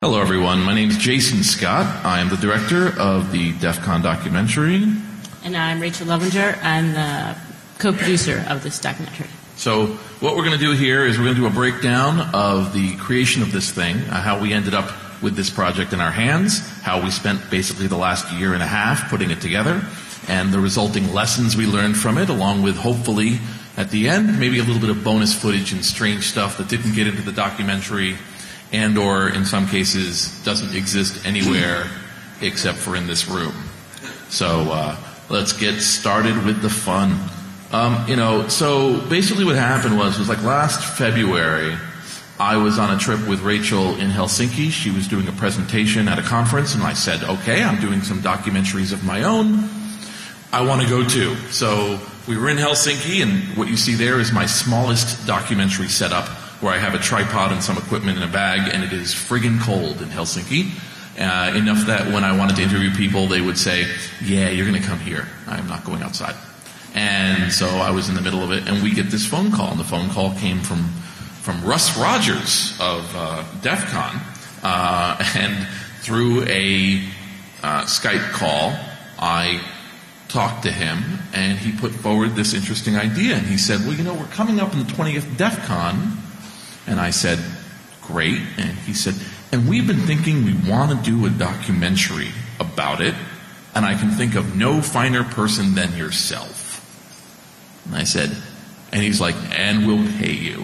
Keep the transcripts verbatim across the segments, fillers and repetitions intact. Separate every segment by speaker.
Speaker 1: Hello, everyone. My name is Jason Scott. I am the director of the DEF CON documentary.
Speaker 2: And I'm Rachel Lovinger. I'm the co-producer of this documentary.
Speaker 1: So what we're going to do here is we're going to do a breakdown of the creation of this thing, uh, how we ended up with this project in our hands, how we spent basically the last year and a half putting it together, and the resulting lessons we learned from it, along with, hopefully, at the end, maybe a little bit of bonus footage and strange stuff that didn't get into the documentary and or, in some cases, doesn't exist anywhere except for in this room. So uh, let's get started with the fun. Um, you know, so basically what happened was, was like last February, I was on a trip with Rachel in Helsinki. She was doing a presentation at a conference, and I said, okay, I'm doing some documentaries of my own. I want to go too. So we were in Helsinki, and what you see there is my smallest documentary setup, where I have a tripod and some equipment in a bag, and it is friggin' cold in Helsinki. Uh, enough that when I wanted to interview people, they would say, yeah, you're going to come here. I'm not going outside. And so I was in the middle of it, and we get this phone call, and the phone call came from, from Russ Rogers of uh, DEF CON, uh, and through a uh, Skype call, I talked to him, and he put forward this interesting idea, and he said, well, you know, we're coming up on the twentieth DEF CON. And I said, great. And he said, and we've been thinking we want to do a documentary about it, and I can think of no finer person than yourself. And I said, and he's like, and we'll pay you.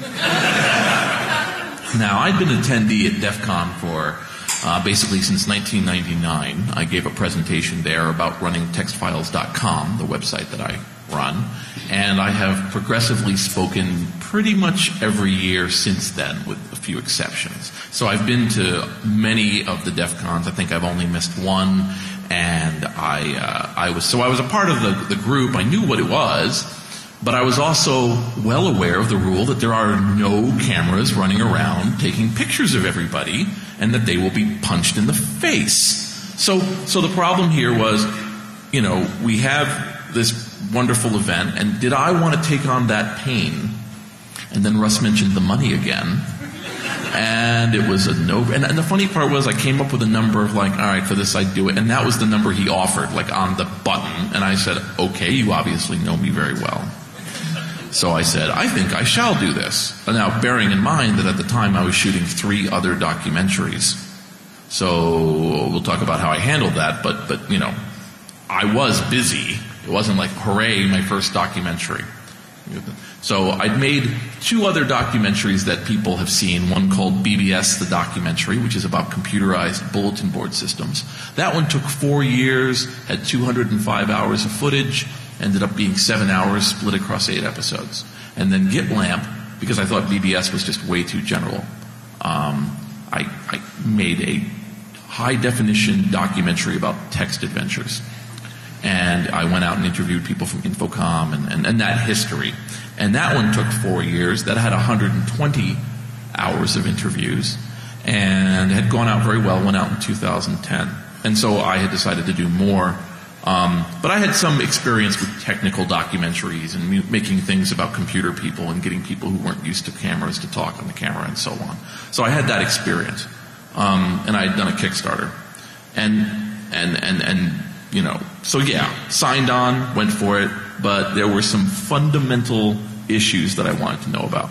Speaker 1: Now, I'd been an attendee at DEF CON for uh, basically since nineteen ninety-nine. I gave a presentation there about running text files dot com, the website that I run, and I have progressively spoken pretty much every year since then, with a few exceptions. So I've been to many of the DEF CONs. I think I've only missed one, and I uh, I was so I was a part of the, the group. I knew what it was, but I was also well aware of the rule that there are no cameras running around taking pictures of everybody, and that they will be punched in the face. So so the problem here was, you know, we have this wonderful event, and did I want to take on that pain? And then Russ mentioned the money again, and it was a no. And, and the funny part was, I came up with a number of like, all right, for this I'd do it, and that was the number he offered, like on the button. And I said, okay, you obviously know me very well. So I said, I think I shall do this. Now, bearing in mind that at the time I was shooting three other documentaries, so we'll talk about how I handled that. But but you know, I was busy. It wasn't like, hooray, my first documentary. So I'd made two other documentaries that people have seen, one called B B S, the documentary, which is about computerized bulletin board systems. That one took four years, had two hundred five hours of footage, ended up being seven hours split across eight episodes. And then GitLamp, because I thought B B S was just way too general, um, I, I made a high-definition documentary about text adventures. And I went out and interviewed people from Infocom and, and, and that history. And that one took four years. That had one hundred twenty hours of interviews and had gone out very well, went out in two thousand ten. And so I had decided to do more. Um, but I had some experience with technical documentaries and mu- making things about computer people and getting people who weren't used to cameras to talk on the camera and so on. So I had that experience. Um, and I had done a Kickstarter. And, and, and, and, you know, so yeah, signed on, went for it, but there were some fundamental issues that I wanted to know about.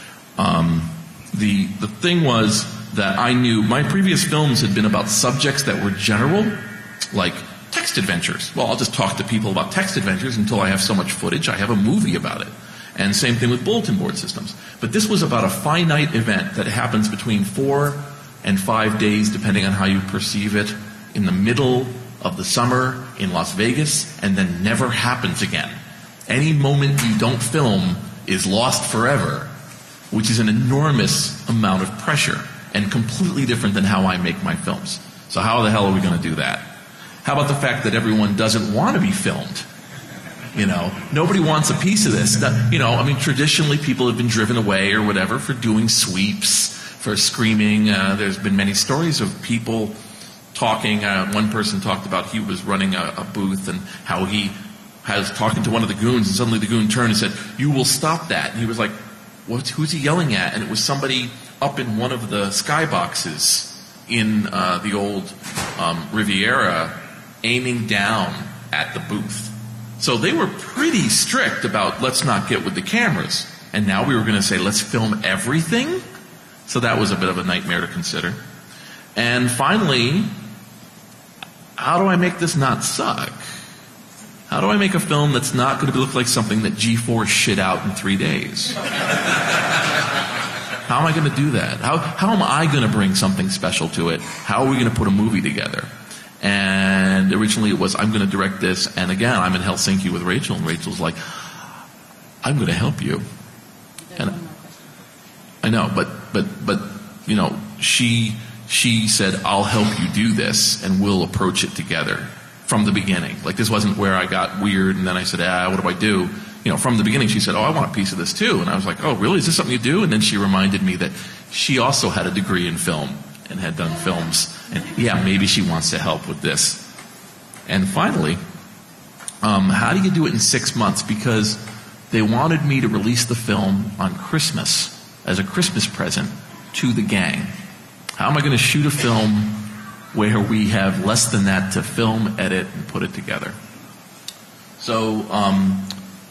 Speaker 1: Um, the the thing was that I knew my previous films had been about subjects that were general, like text adventures. Well, I'll just talk to people about text adventures until I have so much footage, I have a movie about it. And same thing with bulletin board systems. But this was about a finite event that happens between four and five days, depending on how you perceive it, in the middle of the summer in Las Vegas, and then never happens again. Any moment you don't film is lost forever, which is an enormous amount of pressure and completely different than how I make my films. So how the hell are we going to do that? How about the fact that everyone doesn't want to be filmed? You know, nobody wants a piece of this. You know, I mean, traditionally people have been driven away or whatever for doing sweeps, for screaming. Uh, there's been many stories of people talking. Uh, one person talked about he was running a, a booth and how he was talking to one of the goons, and suddenly the goon turned and said, "You will stop that." And he was like, "What? Who's he yelling at?" And it was somebody up in one of the skyboxes in uh, the old um, Riviera aiming down at the booth. So they were pretty strict about let's not get with the cameras. And now we were going to say let's film everything? So that was a bit of a nightmare to consider. And finally, how do I make this not suck? How do I make a film that's not going to look like something that G four shit out in three days? How am I going to do that? How, how am I going to bring something special to it? How are we going to put a movie together? And originally it was, I'm going to direct this. And again, I'm in Helsinki with Rachel. And Rachel's like, I'm going to help you. And I know, but, but, but, you know, she, she said, I'll help you do this and we'll approach it together from the beginning. Like this wasn't where I got weird and then I said, ah, what do I do? You know, from the beginning she said, oh, I want a piece of this too. And I was like, oh, really? Is this something you do? And then she reminded me that she also had a degree in film and had done films. And yeah, maybe she wants to help with this. And finally, um, how do you do it in six months? Because they wanted me to release the film on Christmas as a Christmas present to the gang. How am I going to shoot a film where we have less than that to film, edit, and put it together? So um,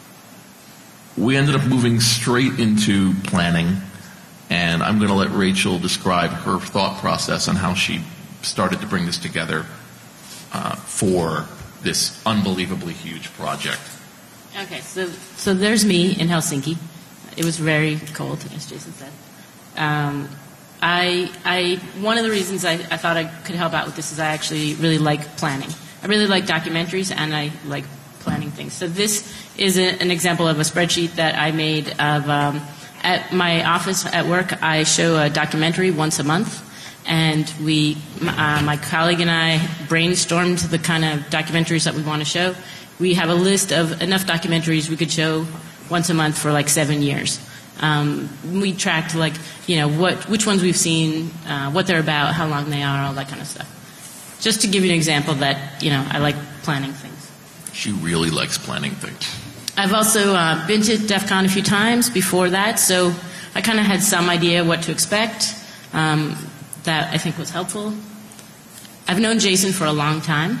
Speaker 1: we ended up moving straight into planning, and I'm going to let Rachel describe her thought process on how she started to bring this together uh, for this unbelievably huge project.
Speaker 2: Okay, so so there's me in Helsinki. It was very cold, as Jason said. Um, I, I, one of the reasons I, I thought I could help out with this is I actually really like planning. I really like documentaries and I like planning things. So this is a, an example of a spreadsheet that I made of, um, at my office at work, I show a documentary once a month. And we, uh, my colleague and I brainstormed the kind of documentaries that we want to show. We have a list of enough documentaries we could show once a month for like seven years. Um, we tracked like, you know, what, which ones we've seen, uh, what they're about, how long they are, all that kind of stuff. Just to give you an example that, you know, I like planning things.
Speaker 1: She really likes planning things.
Speaker 2: I've also uh, been to DEF CON a few times before that, so I kind of had some idea what to expect. Um, that I think was helpful. I've known Jason for a long time.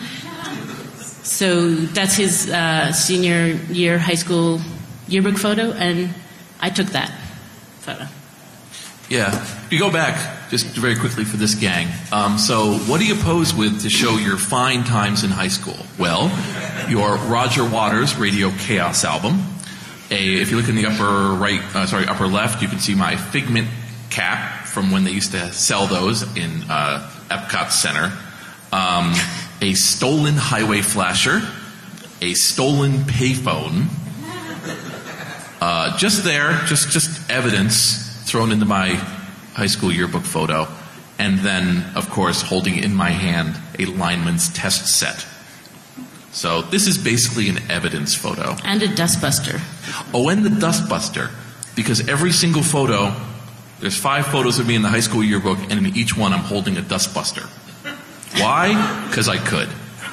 Speaker 2: So that's his uh, senior year high school yearbook photo, and I took that photo.
Speaker 1: Yeah. If you go back, just very quickly for this gang, um, so what do you pose with to show your fine times in high school? Well, your Roger Waters Radio Chaos album. A, if you look in the upper right, uh, sorry, upper left, you can see my Figment cap from when they used to sell those in uh, Epcot Center. Um, a stolen highway flasher. A stolen payphone. Uh, just there, just just evidence thrown into my high school yearbook photo. And then, of course, holding in my hand a lineman's test set. So this is basically an evidence photo.
Speaker 2: And a dustbuster.
Speaker 1: Oh, and the dustbuster. Because every single photo, there's five photos of me in the high school yearbook, and in each one I'm holding a dustbuster. Why? Because I could.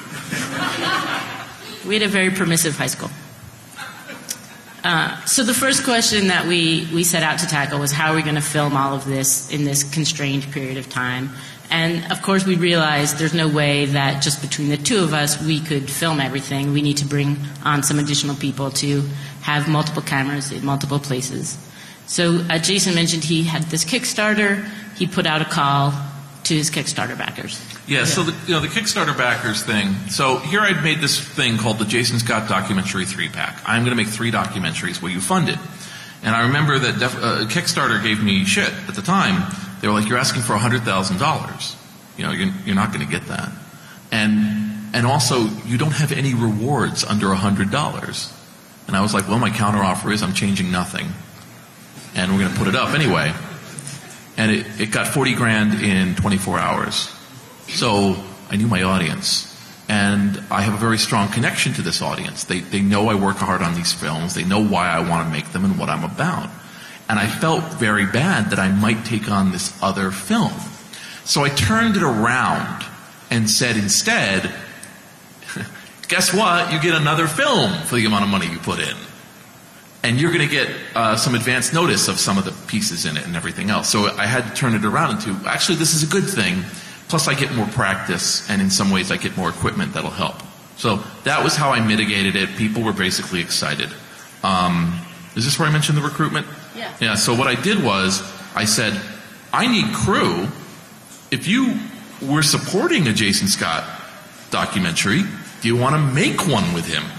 Speaker 2: We had a very permissive high school. Uh, so the first question that we, we set out to tackle was how are we going to film all of this in this constrained period of time? And of course we realized there's no way that just between the two of us we could film everything. We need to bring on some additional people to have multiple cameras in multiple places. So uh, Jason mentioned he had this Kickstarter. He put out a call to his Kickstarter backers.
Speaker 1: Yeah, yeah. So the, you know, the Kickstarter backers thing. So here I'd made this thing called the Jason Scott Documentary three-pack. I'm going to make three documentaries. Will you fund it? And I remember that def- uh, Kickstarter gave me shit at the time. They were like, you're asking for one hundred thousand dollars. You know, you're, you're not going to get that. And and also, you don't have any rewards under one hundred dollars. And I was like, well, my counteroffer is I'm changing nothing. And we're going to put it up anyway. And it, it got forty grand in twenty-four hours. So I knew my audience. And I have a very strong connection to this audience. They, they know I work hard on these films. They know why I want to make them and what I'm about. And I felt very bad that I might take on this other film. So I turned it around and said instead, guess what? You get another film for the amount of money you put in. And you're going to get uh, some advance notice of some of the pieces in it and everything else. So I had to turn it around into, actually, this is a good thing Plus I get more practice, and in some ways I get more equipment that'll help. So that was how I mitigated it. People were basically excited. Um, is this where I mentioned the recruitment?
Speaker 2: Yeah.
Speaker 1: Yeah, so what I did was, I said, I need crew. If you were supporting a Jason Scott documentary, do you want to make one with him?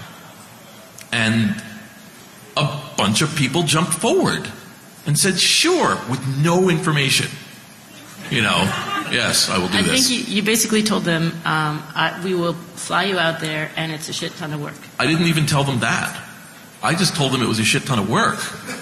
Speaker 1: And a bunch of people jumped forward and said, sure, with no information. You know, yes, I will do
Speaker 2: I
Speaker 1: this.
Speaker 2: think you, you basically told them, um, I, we will fly you out there, and it's a shit ton of work.
Speaker 1: I didn't even tell them that. I just told them it was a shit ton of work.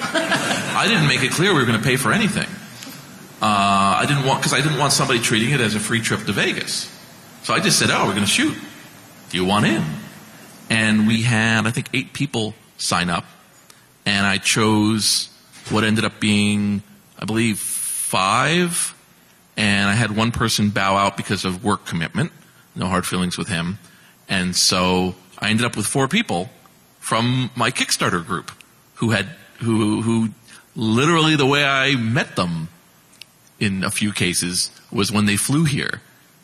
Speaker 1: I didn't make it clear we were going to pay for anything. Uh, I didn't want, because I didn't want somebody treating it as a free trip to Vegas. So I just said, oh, we're going to shoot. Do you want in? And we had, I think, eight people sign up. And I chose what ended up being, I believe, five. And I had one person bow out because of work commitment. No hard feelings with him. And so I ended up with four people from my Kickstarter group who had, who, who literally the way I met them in a few cases was when they flew here.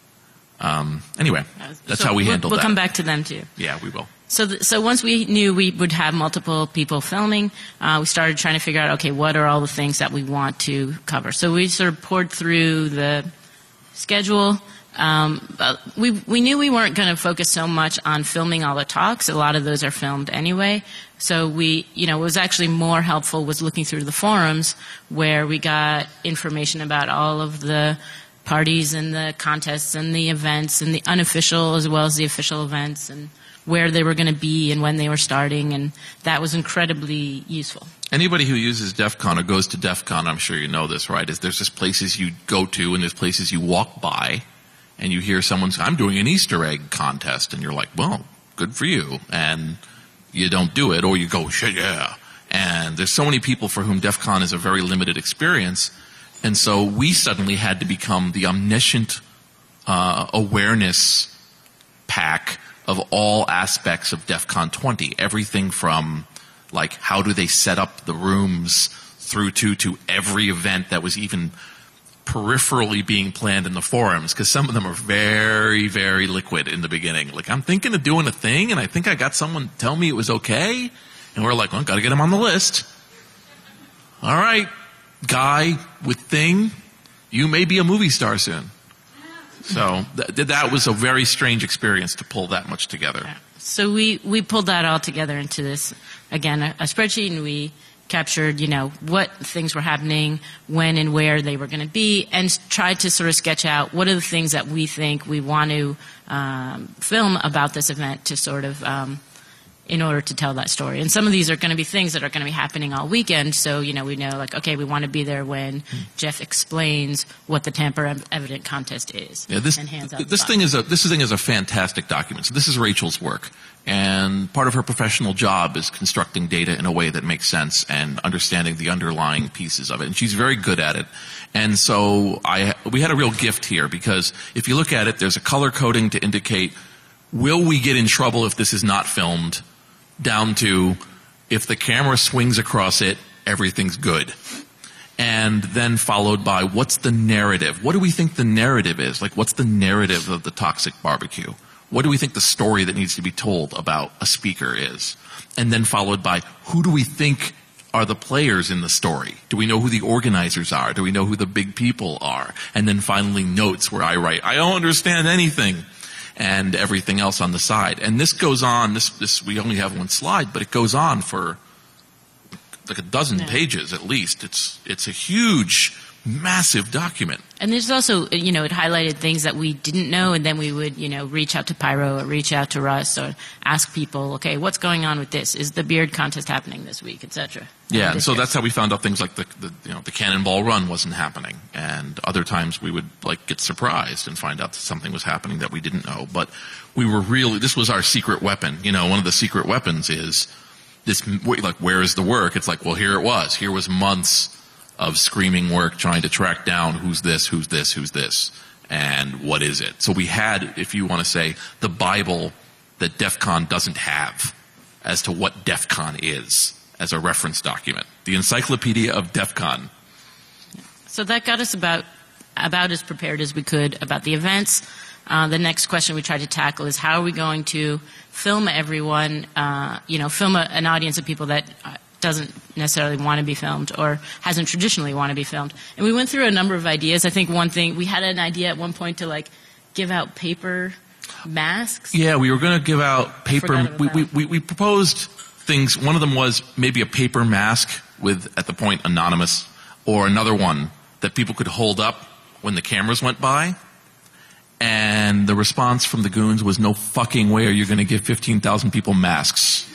Speaker 1: Um, anyway, that's
Speaker 2: so
Speaker 1: how we
Speaker 2: we'll,
Speaker 1: handled
Speaker 2: we'll
Speaker 1: that.
Speaker 2: We'll come back to them too.
Speaker 1: Yeah, we will.
Speaker 2: So, th- so once we knew we would have multiple people filming, uh, we started trying to figure out, okay, what are all the things that we want to cover? So we sort of poured through the schedule. Um, but we we knew we weren't going to focus so much on filming all the talks. A lot of those are filmed anyway. So we, you know, what was actually more helpful was looking through the forums where we got information about all of the parties and the contests and the events and the unofficial as well as the official events and where they were going to be and when they were starting, and that was incredibly useful.
Speaker 1: Anybody who uses DEF CON or goes to DEF CON, I'm sure you know this, right, is there's just places you go to and there's places you walk by and you hear someone say, I'm doing an Easter egg contest, and you're like, well, good for you, and you don't do it, or you go, shit, yeah. And there's so many people for whom DEF CON is a very limited experience, and so we suddenly had to become the omniscient uh, awareness pack of all aspects of DEF CON twenty. Everything from, like, how do they set up the rooms through to, to every event that was even peripherally being planned in the forums, because some of them are very, very liquid in the beginning. Like, I'm thinking of doing a thing, and I think I got someone tell me it was okay, and we're like, well, got to get him on the list. All right, guy with thing, you may be a movie star soon. So th- that was a very strange experience to pull that much together.
Speaker 2: So we, we pulled that all together into this, again, a, a spreadsheet, and we captured, you know, what things were happening, when and where they were going to be, and tried to sort of sketch out what are the things that we think we want to um, film about this event to sort of, um, in order to tell that story. And some of these are going to be things that are going to be happening all weekend, so, you know, we know, like, okay, we want to be there when mm. Jeff explains what the tamper-evident contest is.
Speaker 1: Yeah, this,
Speaker 2: and hands out
Speaker 1: th- this thing is a this thing is a fantastic document. So this is Rachel's work. And part of her professional job is constructing data in a way that makes sense and understanding the underlying pieces of it. And she's very good at it. And so I, we had a real gift here, because if you look at it, there's a color coding to indicate, will we get in trouble if this is not filmed, down to, if the camera swings across it, everything's good. And then followed by, what's the narrative? What do we think the narrative is? Like, what's the narrative of the Toxic Barbecue? What do we think the story that needs to be told about a speaker is? And then followed by, who do we think are the players in the story? Do we know who the organizers are? Do we know who the big people are? And then finally notes where I write, I don't understand anything, and everything else on the side. And this goes on, this, this we only have one slide, but it goes on for like a dozen yeah. pages at least. It's, it's a huge, massive document.
Speaker 2: And there's also, you know, it highlighted things that we didn't know, and then we would, you know, reach out to Pyro or reach out to Russ or ask people, okay, what's going on with this? Is the beard contest happening this week, et cetera?
Speaker 1: Yeah, and so year. That's how we found out things like the, the, you know, the Cannonball Run wasn't happening. And other times we would, like, get surprised and find out that something was happening that we didn't know. But we were really, this was our secret weapon. You know, one of the secret weapons is this, like, where is the work? It's like, well, here it was. Here was months of screaming work trying to track down who's this, who's this, who's this, and what is it. So we had, if you want to say, the Bible that DEF CON doesn't have as to what DEF CON is as a reference document. The Encyclopedia of DEF CON.
Speaker 2: So that got us about about as prepared as we could about the events. Uh, the next question we tried to tackle is how are we going to film everyone, uh, you know, film a, an audience of people that doesn't necessarily want to be filmed or hasn't traditionally want to be filmed. And we went through a number of ideas. I think one thing, we had an idea at one point to like give out paper masks.
Speaker 1: Yeah, we were going to give out paper. We, we, we, we proposed things. One of them was maybe a paper mask with, at the point, anonymous, or another one that people could hold up when the cameras went by. And the response from the goons was, no fucking way are you going to give fifteen thousand people masks.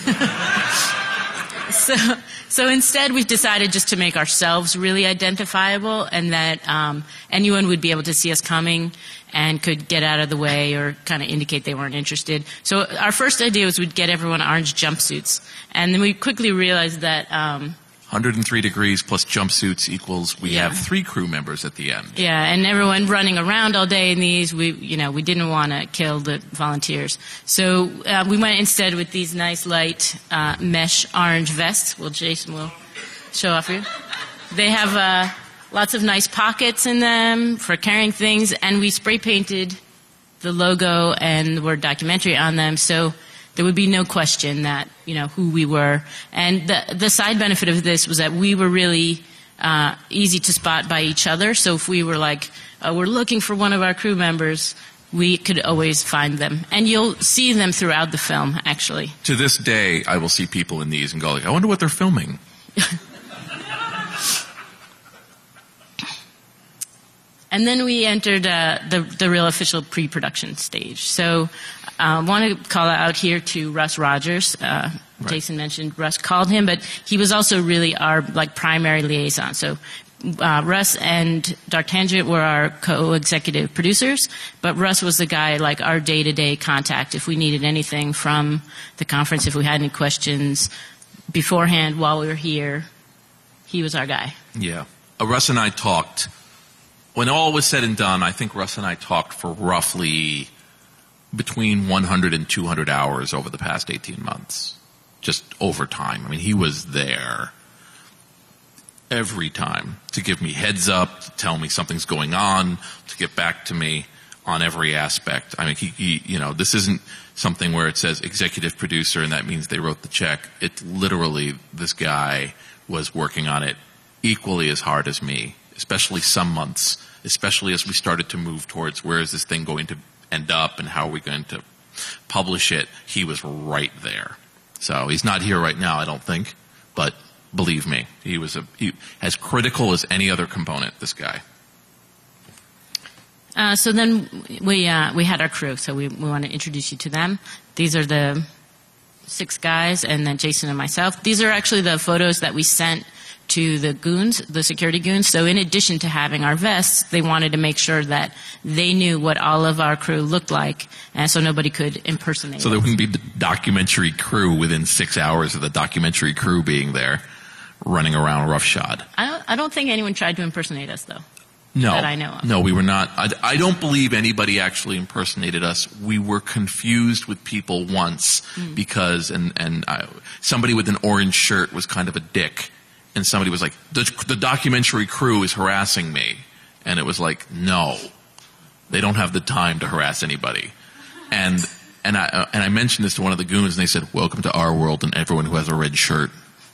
Speaker 2: So, so instead, we've decided just to make ourselves really identifiable, and that um, anyone would be able to see us coming and could get out of the way or kind of indicate they weren't interested. So our first idea was we'd get everyone orange jumpsuits, and then we quickly realized that um,
Speaker 1: one hundred three degrees plus jumpsuits equals we
Speaker 2: Yeah.
Speaker 1: have three crew members at the end.
Speaker 2: Yeah, and everyone running around all day in these, we, you know, we didn't want to kill the volunteers. So uh, we went instead with these nice light uh, mesh orange vests. Well, Jason will show off for you. They have uh, lots of nice pockets in them for carrying things, and we spray painted the logo and the word documentary on them, so there would be no question that, you know, who we were. And the the side benefit of this was that we were really uh, easy to spot by each other. So if we were like, uh, we're looking for one of our crew members, we could always find them. And you'll see them throughout the film, actually.
Speaker 1: To this day, I will see people in these and go like, I wonder what they're filming.
Speaker 2: And then we entered uh, the the real official pre-production stage. So I uh, want to call out here to Russ Rogers. Uh, right. Jason mentioned Russ called him, but he was also really our like primary liaison. So uh, Russ and D'Artangent were our co-executive producers, but Russ was the guy like our day-to-day contact. If we needed anything from the conference, if we had any questions beforehand while we were here, he was our guy.
Speaker 1: Yeah. Uh, Russ and I talked. When all was said and done, I think Russ and I talked for roughly between one hundred and two hundred hours over the past eighteen months. Just over time. I mean, he was there every time to give me heads up, to tell me something's going on, to get back to me on every aspect. I mean, he, he you know, this isn't something where it says executive producer and that means they wrote the check. It literally, this guy was working on it equally as hard as me, especially some months. Especially as we started to move towards where is this thing going to end up and how are we going to publish it, he was right there. So he's not here right now, I don't think, but believe me, he was a, he, as critical as any other component, this guy.
Speaker 2: Uh, so then we uh, we had our crew, so we, we want to introduce you to them. These are the six guys, and then Jason and myself. These are actually the photos that we sent to the goons, the security goons. So in addition to having our vests, they wanted to make sure that they knew what all of our crew looked like, and so nobody could impersonate
Speaker 1: So there
Speaker 2: us.
Speaker 1: wouldn't be the documentary crew within six hours of the documentary crew being there, running around roughshod.
Speaker 2: I don't, I don't think anyone tried to impersonate us, though.
Speaker 1: No,
Speaker 2: that I know of.
Speaker 1: No, we were not. I, I don't believe anybody actually impersonated us. We were confused with people once mm. because, and, and I, somebody with an orange shirt was kind of a dick. And somebody was like, the, the documentary crew is harassing me. And it was like, no, they don't have the time to harass anybody. And and I uh, and I mentioned this to one of the goons, and they said, welcome to our world and everyone who has a red shirt.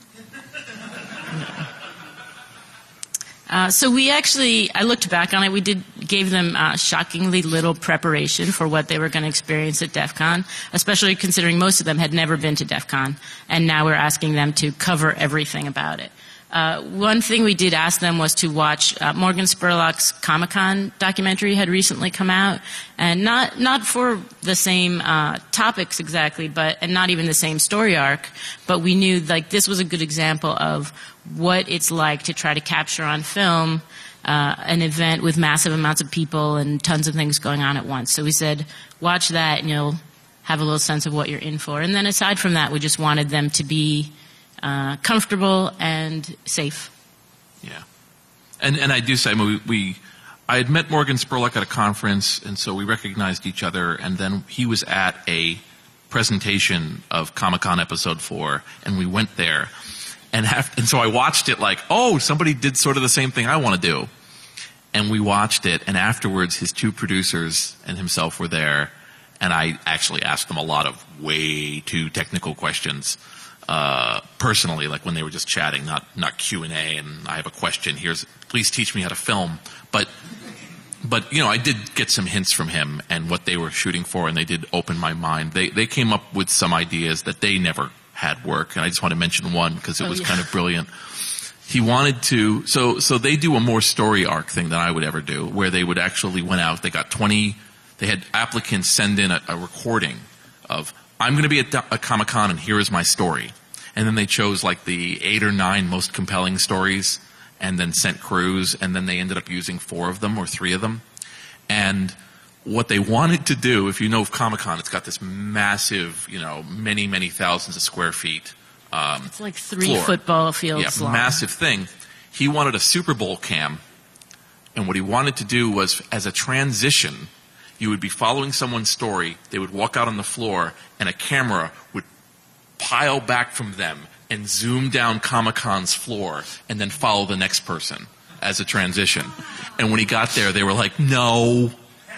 Speaker 2: Uh, so we actually, I looked back on it, we did gave them uh, shockingly little preparation for what they were going to experience at DEF CON, especially considering most of them had never been to DEF CON, and now we're asking them to cover everything about it. Uh, one thing we did ask them was to watch uh, Morgan Spurlock's Comic-Con documentary had recently come out, and not not for the same uh, topics exactly, but and not even the same story arc, but we knew like this was a good example of what it's like to try to capture on film uh, an event with massive amounts of people and tons of things going on at once. So we said, watch that and you'll have a little sense of what you're in for. And then aside from that, we just wanted them to be uh, comfortable and safe.
Speaker 1: Yeah. And and I do say, I mean, we, we, I had met Morgan Spurlock at a conference, and so we recognized each other, and then he was at a presentation of Comic-Con Episode four, and we went there. And, have, and so I watched it like, oh, somebody did sort of the same thing I want to do. and we watched it, and afterwards his two producers and himself were there, and I actually asked them a lot of way too technical questions, uh, personally, like when they were just chatting, not, not Q and A, and I have a question, here's, please teach me how to film. But, but, you know, I did get some hints from him and what they were shooting for, and they did open my mind. They, they came up with some ideas that they never had work, and I just want to mention one because it
Speaker 2: oh,
Speaker 1: was
Speaker 2: yeah.
Speaker 1: kind of brilliant. He wanted to, so, so they do a more story arc thing than I would ever do, where they would actually went out, they got twenty, they had applicants send in a, a recording of, I'm going to be at a Comic-Con and here is my story. And then they chose like the eight or nine most compelling stories and then sent crews, and then they ended up using four of them or three of them. And what they wanted to do, if you know Comic-Con, it's got this massive, you know, many, many thousands of square feet. Um,
Speaker 2: it's like three
Speaker 1: floor.
Speaker 2: football fields
Speaker 1: yeah,
Speaker 2: long.
Speaker 1: Massive thing. He wanted a Super Bowl cam, and what he wanted to do was, as a transition, you would be following someone's story, they would walk out on the floor, and a camera would pile back from them and zoom down Comic-Con's floor, and then follow the next person as a transition. And when he got there, they were like, no,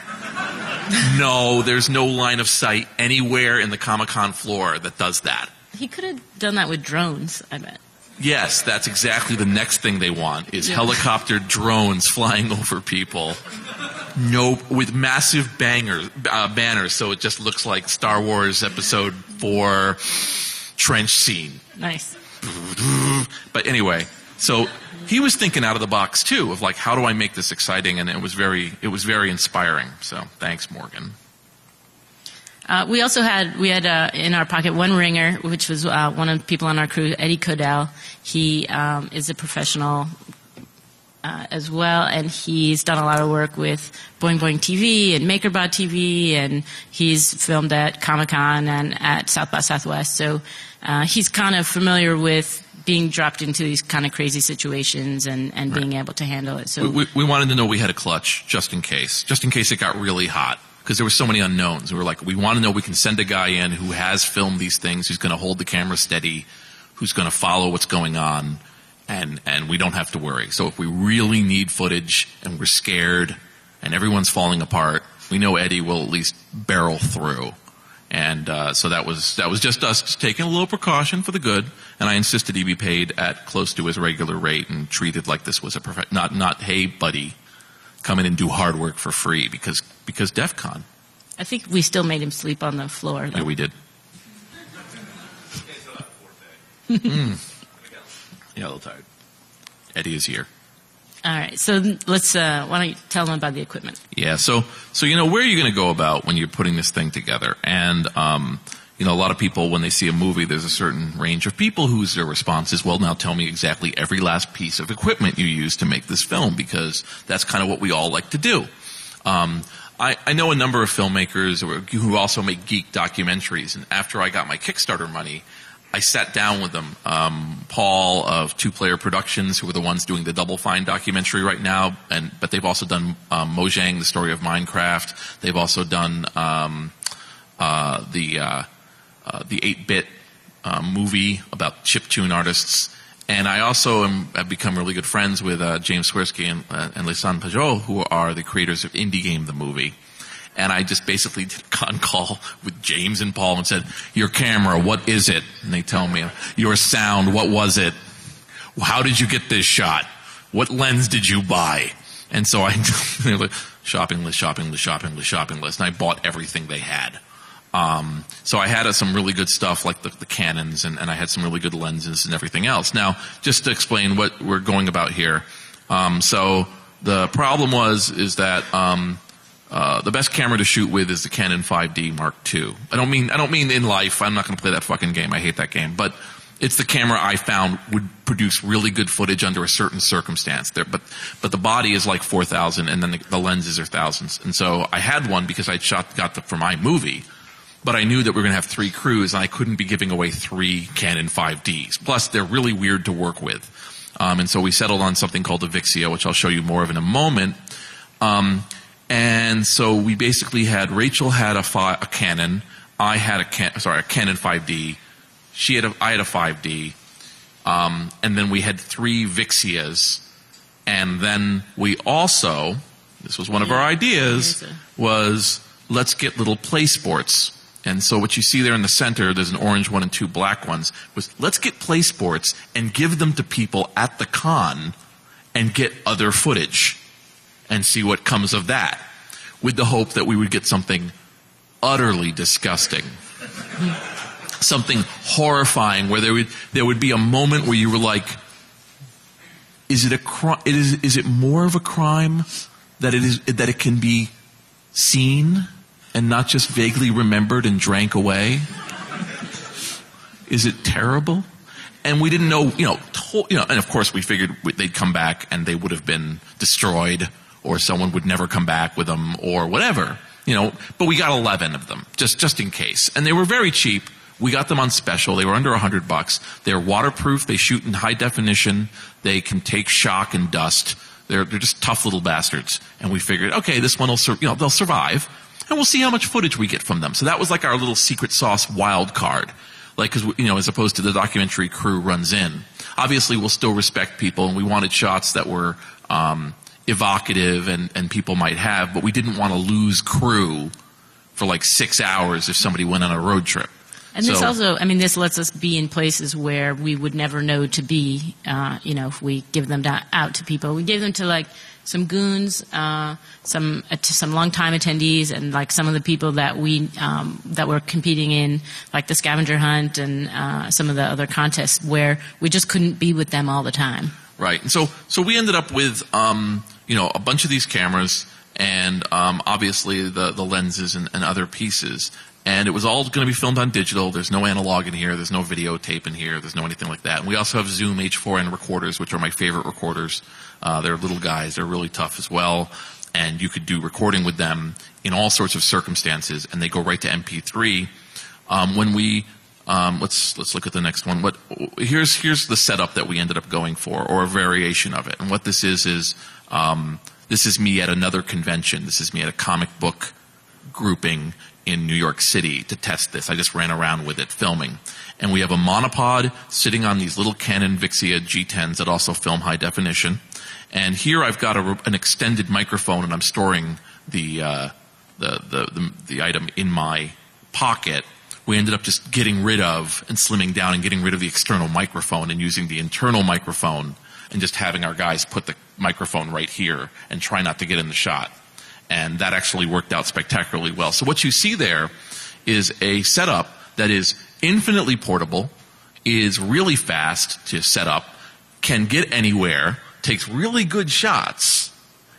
Speaker 1: no, there's no line of sight anywhere in the Comic-Con floor that does that.
Speaker 2: He could have done that with drones, I bet.
Speaker 1: Yes, that's exactly the next thing they want, is
Speaker 2: yeah.
Speaker 1: helicopter drones flying over people. No, with massive bangers, uh, banners, so it just looks like Star Wars Episode four trench scene.
Speaker 2: Nice.
Speaker 1: But anyway, so he was thinking out of the box too, of like, how do I make this exciting? And it was very, it was very inspiring. So thanks, Morgan.
Speaker 2: Uh, we also had, we had uh, in our pocket one ringer, which was uh, one of the people on our crew, Eddie Codell. He um, is a professional uh, as well, and he's done a lot of work with Boing Boing T V and MakerBot T V, and he's filmed at Comic-Con and at South by Southwest. So uh, he's kind of familiar with being dropped into these kind of crazy situations and, and right. being able to handle it. So
Speaker 1: we, we, we wanted to know we had a clutch just in case, just in case it got really hot. Because there were so many unknowns. We were like, we want to know we can send a guy in who has filmed these things, who's going to hold the camera steady, who's going to follow what's going on, and, and we don't have to worry. So if we really need footage and we're scared and everyone's falling apart, we know Eddie will at least barrel through. And uh, so that was that was just us taking a little precaution for the good. And I insisted he be paid at close to his regular rate and treated like this was a prof- not not hey buddy, come in and do hard work for free because because DEF CON.
Speaker 2: I think we still made him sleep on the floor. Though.
Speaker 1: Yeah, we did. mm. Yeah, a little tired. Eddie is here.
Speaker 2: All right, so let's. Uh, why don't you tell them about the equipment?
Speaker 1: Yeah, so so you know where are you going to go about when you're putting this thing together? And um, you know, a lot of people when they see a movie, there's a certain range of people whose their response is, "Well, now tell me exactly every last piece of equipment you used to make this film," because that's kind of what we all like to do. Um, I, I know a number of filmmakers who also make geek documentaries, and after I got my Kickstarter money, I sat down with them. Um, Paul of Two Player Productions, who are the ones doing the Double Fine documentary right now, and but they've also done um, Mojang, the story of Minecraft. They've also done um, uh, the uh, uh, the eight-bit uh, movie about chiptune artists. And I also am, have become really good friends with uh, James Swirsky and, uh, and Lisanne Pajot, who are the creators of Indie Game, the movie. And I just basically did a con call with James and Paul and said, your camera, what is it? And they tell me, your sound, what was it? How did you get this shot? What lens did you buy? And so I, like, shopping list, shopping list, shopping list, shopping list. And I bought everything they had. Um, so I had uh, some really good stuff like the, the Canons, and, and I had some really good lenses and everything else. Now, just to explain what we're going about here. Um, so the problem was, is that, um, Uh, the best camera to shoot with is the Canon five D Mark two. I don't mean, I don't mean in life. I'm not going to play that fucking game. I hate that game. But it's the camera I found would produce really good footage under a certain circumstance. There, but, but the body is like four thousand and then the, the lenses are thousands. And so I had one because I shot, got the, for my movie. But I knew that we were going to have three crews and I couldn't be giving away three Canon five Ds. Plus, they're really weird to work with. Um, and so we settled on something called the Vixia, which I'll show you more of in a moment. Um, And so we basically had, Rachel had a, fi- a Canon, I had a can- sorry, a Canon five D, she had a, I had a five D, um, and then we had three Vixias And then we also, this was one of our ideas, was let's get little play sports. And so what you see there in the center, there's an orange one and two black ones, was let's get play sports and give them to people at the con and get other footage and see what comes of that, with the hope that we would get something utterly disgusting. Something horrifying where there would, there would be a moment where you were like, is it a crime? Is, is it more of a crime that it is, that it can be seen and not just vaguely remembered and drank away? Is it terrible? And we didn't know, you know, to, you know, and of course we figured they'd come back and they would have been destroyed, or someone would never come back with them, or whatever, you know. But we got eleven of them, just just in case, and they were very cheap. We got them on special. They were under a hundred bucks. They're waterproof. They shoot in high definition. They can take shock and dust. They're they're just tough little bastards. And we figured, okay, this one will, sur- you know, they'll survive, and we'll see how much footage we get from them. So that was like our little secret sauce wild card, like because you know, as opposed to the documentary crew runs in. Obviously, we'll still respect people, and we wanted shots that were um, evocative and and people might have, but we didn't want to lose crew for like six hours if somebody went on a road trip.
Speaker 2: And this
Speaker 1: so,
Speaker 2: also, I mean, this lets us be in places where we would never know to be, uh, you know, if we give them to, out to people. We gave them to, like, some goons, uh, some uh, to some longtime attendees, and, like, some of the people that we, um, that were competing in, like, the scavenger hunt and uh, some of the other contests where we just couldn't be with them all the time.
Speaker 1: Right. And so, so we ended up with, um, you know, a bunch of these cameras and um, obviously the, the lenses and, and other pieces. And it was all going to be filmed on digital. There's no analog in here. There's no videotape in here. There's no anything like that. And we also have Zoom H four n recorders, which are my favorite recorders. Uh, they're little guys. They're really tough as well. And you could do recording with them in all sorts of circumstances, and they go right to M P three. Um, when we um, let's let's look at the next one. What here's here's the setup that we ended up going for, or a variation of it. And what this is is um, this is me at another convention. This is me at a comic book grouping in New York City to test this. I just ran around with it filming. And we have a monopod sitting on these little Canon Vixia G tens that also film high definition. And here I've got a, an extended microphone, and I'm storing the, uh, the, the, the, the item in my pocket. We ended up just getting rid of and slimming down and getting rid of the external microphone and using the internal microphone and just having our guys put the microphone right here and try not to get in the shot. And that actually worked out spectacularly well. So what you see there is a setup that is infinitely portable, is really fast to set up, can get anywhere, takes really good shots,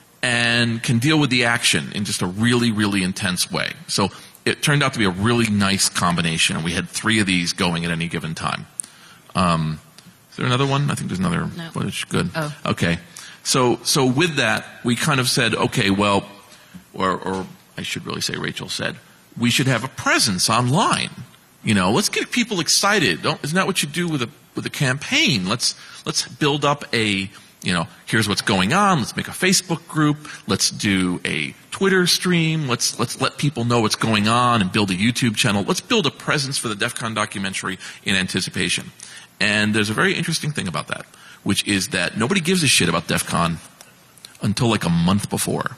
Speaker 1: and can deal with the action in just a really, really intense way. So it turned out to be a really nice combination, and we had three of these going at any given time. Um, is there another one? I think there's another
Speaker 2: no.
Speaker 1: footage. Good.
Speaker 2: Oh.
Speaker 1: Okay. So, so with that, we kind of said, okay, well, Or, or I should really say Rachel said, we should have a presence online. You know, let's get people excited. Don't, isn't that what you do with a with a campaign? Let's let's build up a, you know, here's what's going on. Let's make a Facebook group. Let's do a Twitter stream. Let's let's let people know what's going on and build a YouTube channel. Let's build a presence for the DEF CON documentary in anticipation. And there's a very interesting thing about that, which is that nobody gives a shit about DEF CON until like a month before.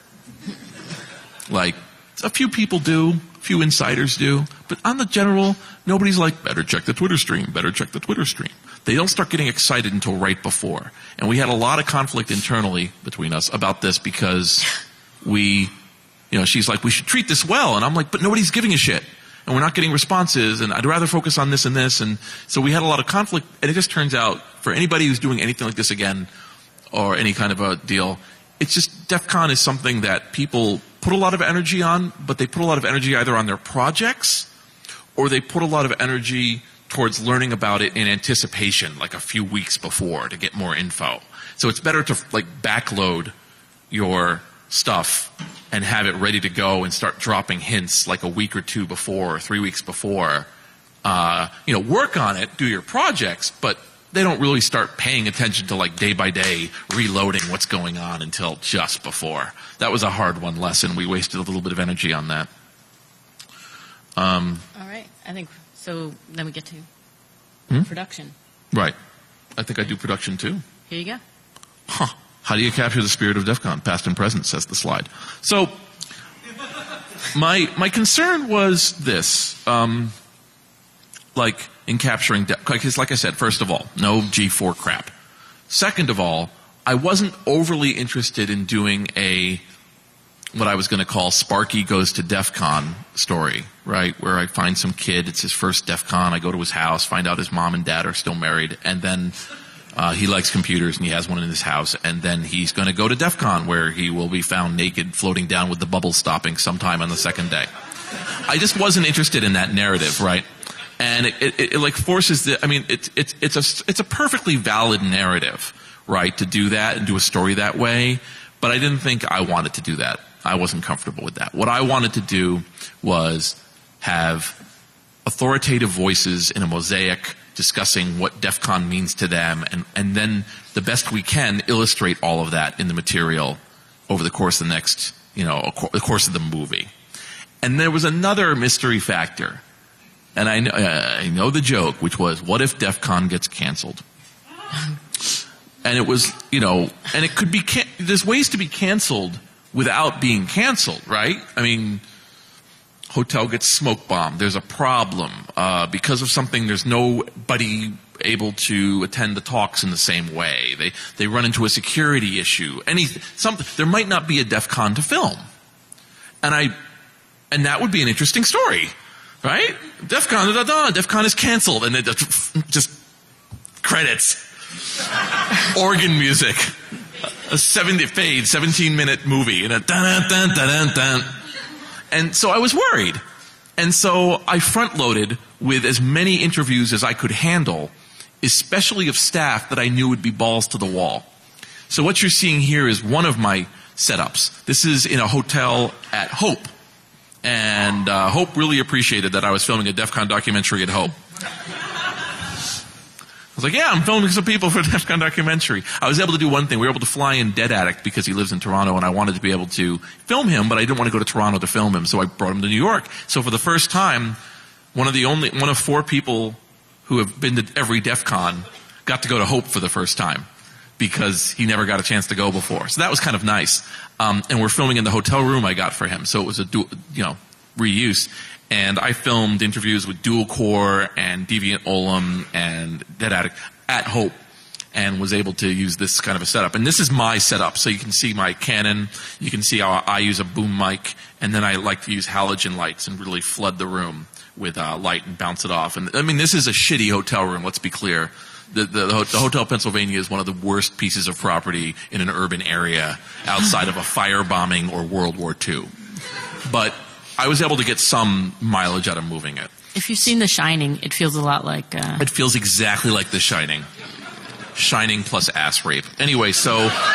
Speaker 1: Like, a few people do, a few insiders do, but on the general, nobody's like, better check the Twitter stream, better check the Twitter stream. They don't start getting excited until right before. And we had a lot of conflict internally between us about this because we, you know, she's like, we should treat this well. And I'm like, but nobody's giving a shit. And we're not getting responses, and I'd rather focus on this and this. And so we had a lot of conflict, and it just turns out, for anybody who's doing anything like this again, or any kind of a deal, it's just, DEF CON is something that people put a lot of energy on, but they put a lot of energy either on their projects, or they put a lot of energy towards learning about it in anticipation, like a few weeks before, to get more info. So it's better to like backload your stuff and have it ready to go and start dropping hints like a week or two before, or three weeks before. Uh, you know, work on it, do your projects, but they don't really start paying attention to like day by day reloading what's going on until just before. That was a hard one lesson. We wasted a little bit of energy on that. Um,
Speaker 2: All right. I think so. Then we get to
Speaker 1: hmm?
Speaker 2: production.
Speaker 1: Right. I think I do production too.
Speaker 2: Here you go.
Speaker 1: Huh. How do you capture the spirit of DEF CON? Past and present, says the slide. So, my my concern was this, um, like in capturing, DEF CON, because like I said, first of all, no G four crap. Second of all, I wasn't overly interested in doing a, what I was going to call Sparky Goes to DEF CON story, right? Where I find some kid, it's his first DEF CON, I go to his house, find out his mom and dad are still married, and then uh, he likes computers and he has one in his house, and then he's going to go to DEF CON where he will be found naked floating down with the bubbles stopping sometime on the second day. I just wasn't interested in that narrative, right? And it, it, it, it like forces the, I mean, it's, it's, it's a, it's a perfectly valid narrative, right, to do that and do a story that way, but I didn't think I wanted to do that. I wasn't comfortable with that. What I wanted to do was have authoritative voices in a mosaic discussing what DEF CON means to them, and, and then the best we can illustrate all of that in the material over the course of the next, you know, the course of the movie. And there was another mystery factor, and I, uh, I know the joke, which was, what if DEF CON gets canceled? And it was, you know, and it could be, can- there's ways to be canceled without being canceled, right? I mean, hotel gets smoke bombed. There's a problem. Uh, because of something, there's nobody able to attend the talks in the same way. They they run into a security issue. Any something. There might not be a DEF CON to film, and I and that would be an interesting story, right? DEF CON, da da da. DEF CON is canceled, and it just credits, organ music. A seventy fade, seventeen minute movie, and a dun dun dun dun dun. And so I was worried. And so I front loaded with as many interviews as I could handle, especially of staff that I knew would be balls to the wall. So what you're seeing here is one of my setups. This is in a hotel at Hope. And uh, Hope really appreciated that I was filming a DEF CON documentary at Hope. I was like, yeah, I'm filming some people for a DEF CON documentary. I was able to do one thing. We were able to fly in Dead Addict because he lives in Toronto, and I wanted to be able to film him, but I didn't want to go to Toronto to film him, so I brought him to New York. So for the first time, one of the only, one of four people who have been to every DEF CON got to go to Hope for the first time because he never got a chance to go before. So that was kind of nice. Um, and we're filming in the hotel room I got for him, so it was a, du- you know, reuse. And I filmed interviews with Dual Core and Deviant Ollam and Dead Addict at Hope, and was able to use this kind of a setup. And this is my setup, so you can see my Canon, you can see how I use a boom mic, and then I like to use halogen lights and really flood the room with uh, light and bounce it off. And I mean, this is a shitty hotel room, let's be clear. The, the, the Hotel Pennsylvania is one of the worst pieces of property in an urban area outside of a firebombing or World War Two. But I was able to get some mileage out of moving it.
Speaker 2: If you've seen The Shining, it feels a lot like... Uh...
Speaker 1: It feels exactly like The Shining. Shining plus ass rape. Anyway, so...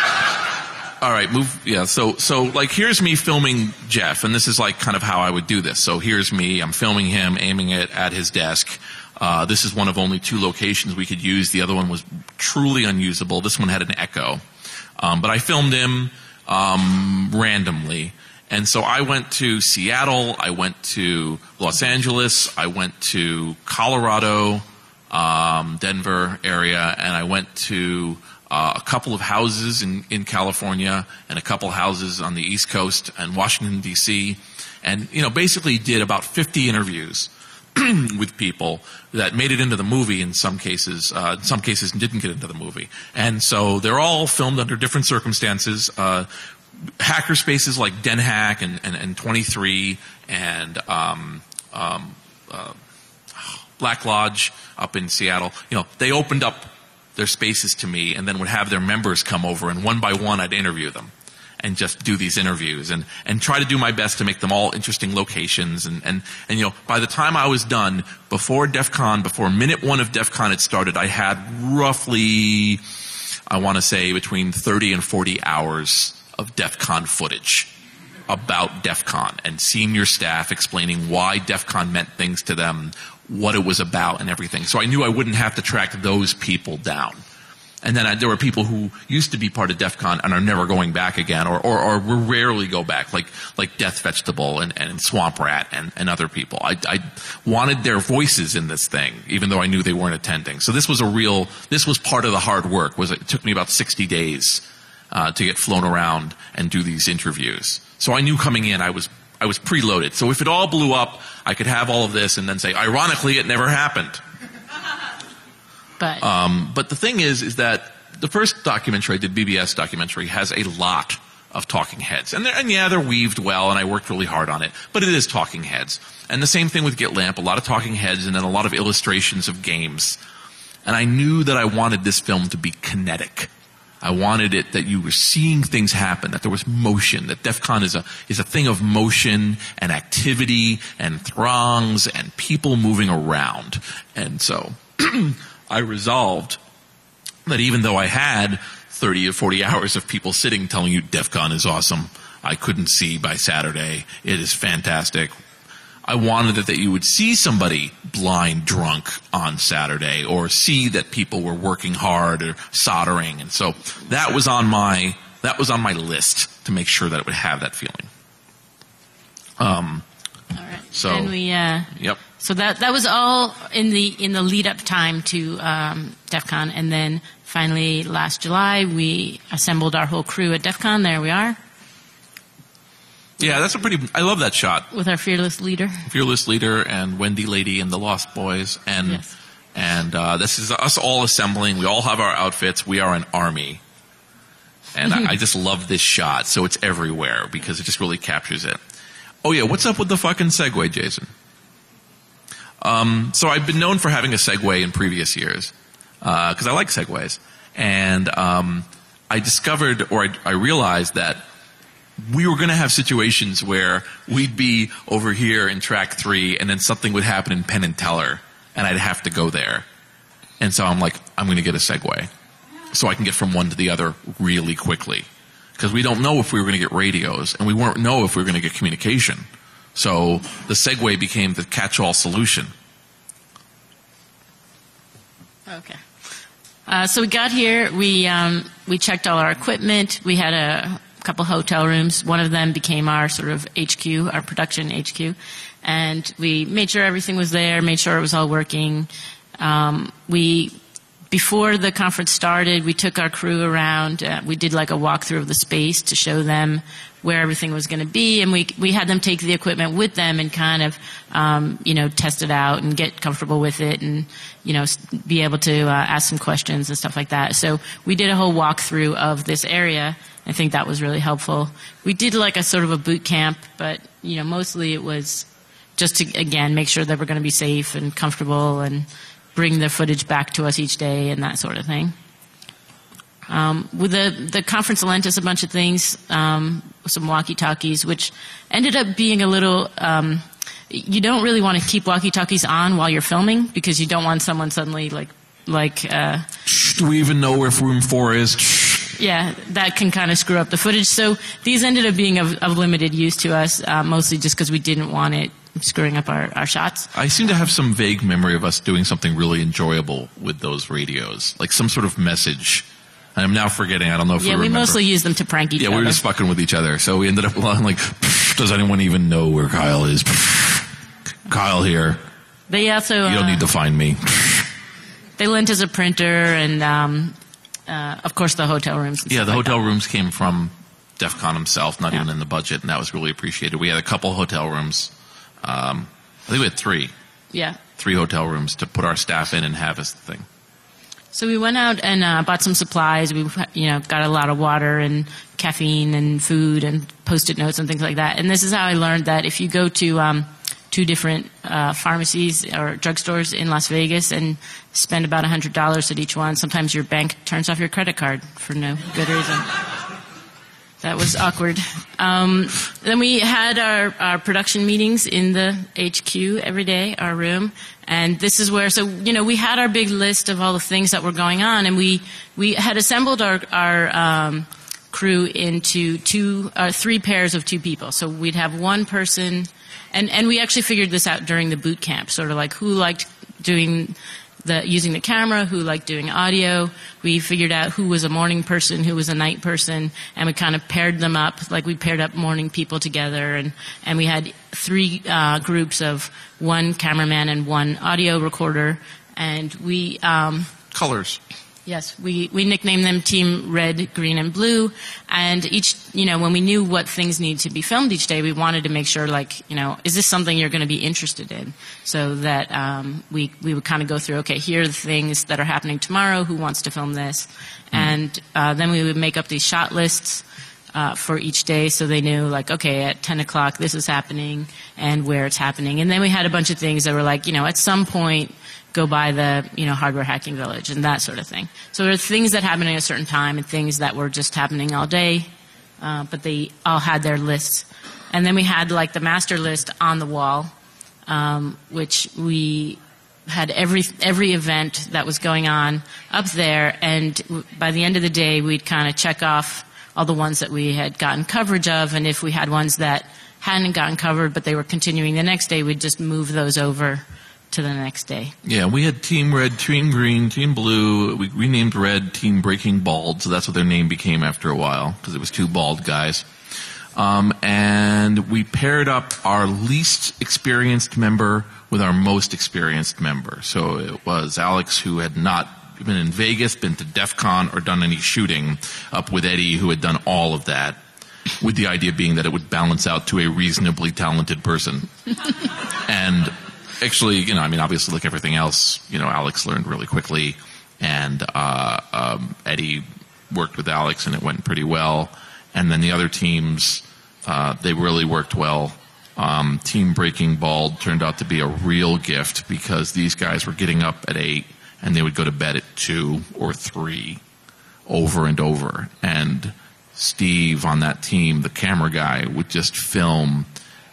Speaker 1: All right, move... Yeah, so, so, like, here's me filming Jeff, and this is, like, kind of how I would do this. So here's me. I'm filming him, aiming it at his desk. Uh, this is one of only two locations we could use. The other one was truly unusable. This one had an echo. Um, but I filmed him um, randomly. And so I went to Seattle, I went to Los Angeles, I went to Colorado, um, Denver area, and I went to uh, a couple of houses in, in California and a couple houses on the East Coast and Washington, D C, and, you know, basically did about fifty interviews with people that made it into the movie in some cases. Uh, in some cases didn't get into the movie. And so they're all filmed under different circumstances. Uh, hacker spaces like DenHack and, and, and twenty-three and um, um, uh, Black Lodge up in Seattle, you know, they opened up their spaces to me and then would have their members come over, and one by one I'd interview them and just do these interviews and, and try to do my best to make them all interesting locations. And, and, and, you know, by the time I was done, before DEF CON, before minute one of DEF CON had started, I had roughly, I want to say, between thirty and forty hours of DEF CON footage about DEF CON and senior staff explaining why DEF CON meant things to them, what it was about and everything. So I knew I wouldn't have to track those people down. And then I, there were people who used to be part of DEF CON and are never going back again, or, or, or rarely go back, like, like Death Vegetable and, and Swamp Rat and, and other people. I, I wanted their voices in this thing, even though I knew they weren't attending. So this was a real, this was part of the hard work. Was it took me about sixty days uh, to get flown around and do these interviews. So I knew coming in I was I was preloaded. So if it all blew up, I could have all of this and then say, ironically, it never happened.
Speaker 2: But
Speaker 1: um, but the thing is, is that the first documentary I did, B B S documentary, has a lot of talking heads. And, and yeah, they're weaved well, and I worked really hard on it. But it is talking heads. And the same thing with GitLamp, a lot of talking heads and then a lot of illustrations of games. And I knew that I wanted this film to be kinetic. I wanted it that you were seeing things happen, that there was motion, that DEF CON is a, is a thing of motion and activity and throngs and people moving around. And so I resolved that even though I had thirty or forty hours of people sitting telling you DEF CON is awesome, I couldn't see by Saturday, it is fantastic, I wanted it that you would see somebody blind drunk on Saturday, or see that people were working hard or soldering. And so that was on my that was on my list to make sure that it would have that feeling. Um,
Speaker 2: all right.
Speaker 1: So
Speaker 2: and we uh,
Speaker 1: yep.
Speaker 2: So that that was all in the in the lead up time to um, DEF CON, and then finally last July we assembled our whole crew at DEF CON. There we are.
Speaker 1: Yeah, that's a pretty. I love that shot
Speaker 2: with our fearless leader,
Speaker 1: fearless leader, and Wendy Lady and the Lost Boys, and
Speaker 2: yes.
Speaker 1: and uh, this is us all assembling. We all have our outfits. We are an army, and I, I just love this shot. So it's everywhere because it just really captures it. Oh yeah, what's up with the fucking Segway, Jason? Um, so I've been known for having a Segway in previous years because uh, I like Segways, and um, I discovered or I, I realized that we were going to have situations where we'd be over here in track three and then something would happen in Penn and Teller and I'd have to go there. And so I'm like, I'm going to get a Segway so I can get from one to the other really quickly. Because we don't know if we were going to get radios and we won't know if we were going to get communication. So the Segway became the catch-all solution.
Speaker 2: Okay. Uh, so we got here, we, um, we checked all our equipment, we had a couple hotel rooms. One of them became our sort of H Q, our production H Q. And we made sure everything was there, made sure it was all working. Um, we, before the conference started, we took our crew around. Uh, we did like a walkthrough of the space to show them where everything was going to be. And we, we had them take the equipment with them and kind of, um, you know, test it out and get comfortable with it and, you know, be able to uh, ask some questions and stuff like that. So we did a whole walkthrough of this area. I think that was really helpful. We did like a sort of a boot camp, but, you know, mostly it was just to, again, make sure that we're going to be safe and comfortable and bring the footage back to us each day and that sort of thing. Um, with the, the conference lent us a bunch of things, um, some walkie-talkies, which ended up being a little, um, you don't really want to keep walkie-talkies on while you're filming because you don't want someone suddenly like, like, uh,
Speaker 1: do we even know where room four is?
Speaker 2: Yeah, that can kind of screw up the footage. So these ended up being of, of limited use to us, uh, mostly just because we didn't want it screwing up our, our shots.
Speaker 1: I seem to have some vague memory of us doing something really enjoyable with those radios, like some sort of message. I'm now forgetting. I don't know if
Speaker 2: yeah,
Speaker 1: we
Speaker 2: we
Speaker 1: remember.
Speaker 2: mostly used them to prank each
Speaker 1: yeah,
Speaker 2: other.
Speaker 1: Yeah, we were just fucking with each other. So we ended up like, does anyone even know where Kyle is? Kyle here.
Speaker 2: They also...
Speaker 1: You don't
Speaker 2: uh,
Speaker 1: need to find me.
Speaker 2: They lent us a printer and... Um, Uh, of course, the hotel rooms. And
Speaker 1: yeah, the
Speaker 2: like
Speaker 1: hotel
Speaker 2: that.
Speaker 1: rooms came from DEF CON himself, not
Speaker 2: yeah.
Speaker 1: even in the budget, and that was really appreciated. We had a couple hotel rooms. Um, I think we had three.
Speaker 2: Yeah.
Speaker 1: Three hotel rooms to put our staff in and have as the thing.
Speaker 2: So we went out and uh, bought some supplies. We, you know, got a lot of water and caffeine and food and Post-it notes and things like that. And this is how I learned that if you go to um, two different uh, pharmacies or drugstores in Las Vegas and spend about one hundred dollars at each one, sometimes your bank turns off your credit card for no good reason. That was awkward. Um, then we had our, our production meetings in the H Q every day, our room. And this is where, so, you know, we had our big list of all the things that were going on, and we, we had assembled our, our um, crew into two, uh, three pairs of two people. So we'd have one person, and, and we actually figured this out during the boot camp, sort of like who liked doing the, using the camera, who liked doing audio. We figured out who was a morning person, who was a night person, and we kind of paired them up, like we paired up morning people together, and, and we had three uh, groups of one cameraman and one audio recorder, and we... Um,
Speaker 1: Colors.
Speaker 2: Yes, we, we nicknamed them Team Red, Green, and Blue. And each, you know, when we knew what things needed to be filmed each day, we wanted to make sure, like, you know, is this something you're going to be interested in? So that um, we we would kind of go through, okay, here are the things that are happening tomorrow. Who wants to film this? Mm-hmm. And uh, then we would make up these shot lists uh, for each day, so they knew, like, okay, at ten o'clock this is happening and where it's happening. And then we had a bunch of things that were like, you know, at some point, go by the, you know, hardware hacking village and that sort of thing. So there were things that happened at a certain time and things that were just happening all day, uh, but they all had their lists. And then we had, like, the master list on the wall, um, which we had every every event that was going on up there, and by the end of the day, we'd kind of check off all the ones that we had gotten coverage of, and if we had ones that hadn't gotten covered but they were continuing the next day, we'd just move those over to the next day.
Speaker 1: Yeah, we had Team Red, Team Green, Team Blue. We renamed Red Team Breaking Bald, so that's what their name became after a while, because it was two bald guys. Um, and we paired up our least experienced member with our most experienced member. So it was Alex, who had not been in Vegas, been to DEF CON, or done any shooting, up with Eddie, who had done all of that, with the idea being that it would balance out to a reasonably talented person. And actually, you know, I mean, obviously, like everything else, you know, Alex learned really quickly, and uh, um, Eddie worked with Alex, and it went pretty well. And then the other teams, uh, they really worked well. Um, Team Breaking Bald turned out to be a real gift, because these guys were getting up at eight, and they would go to bed at two or three, over and over. And Steve on that team, the camera guy, would just film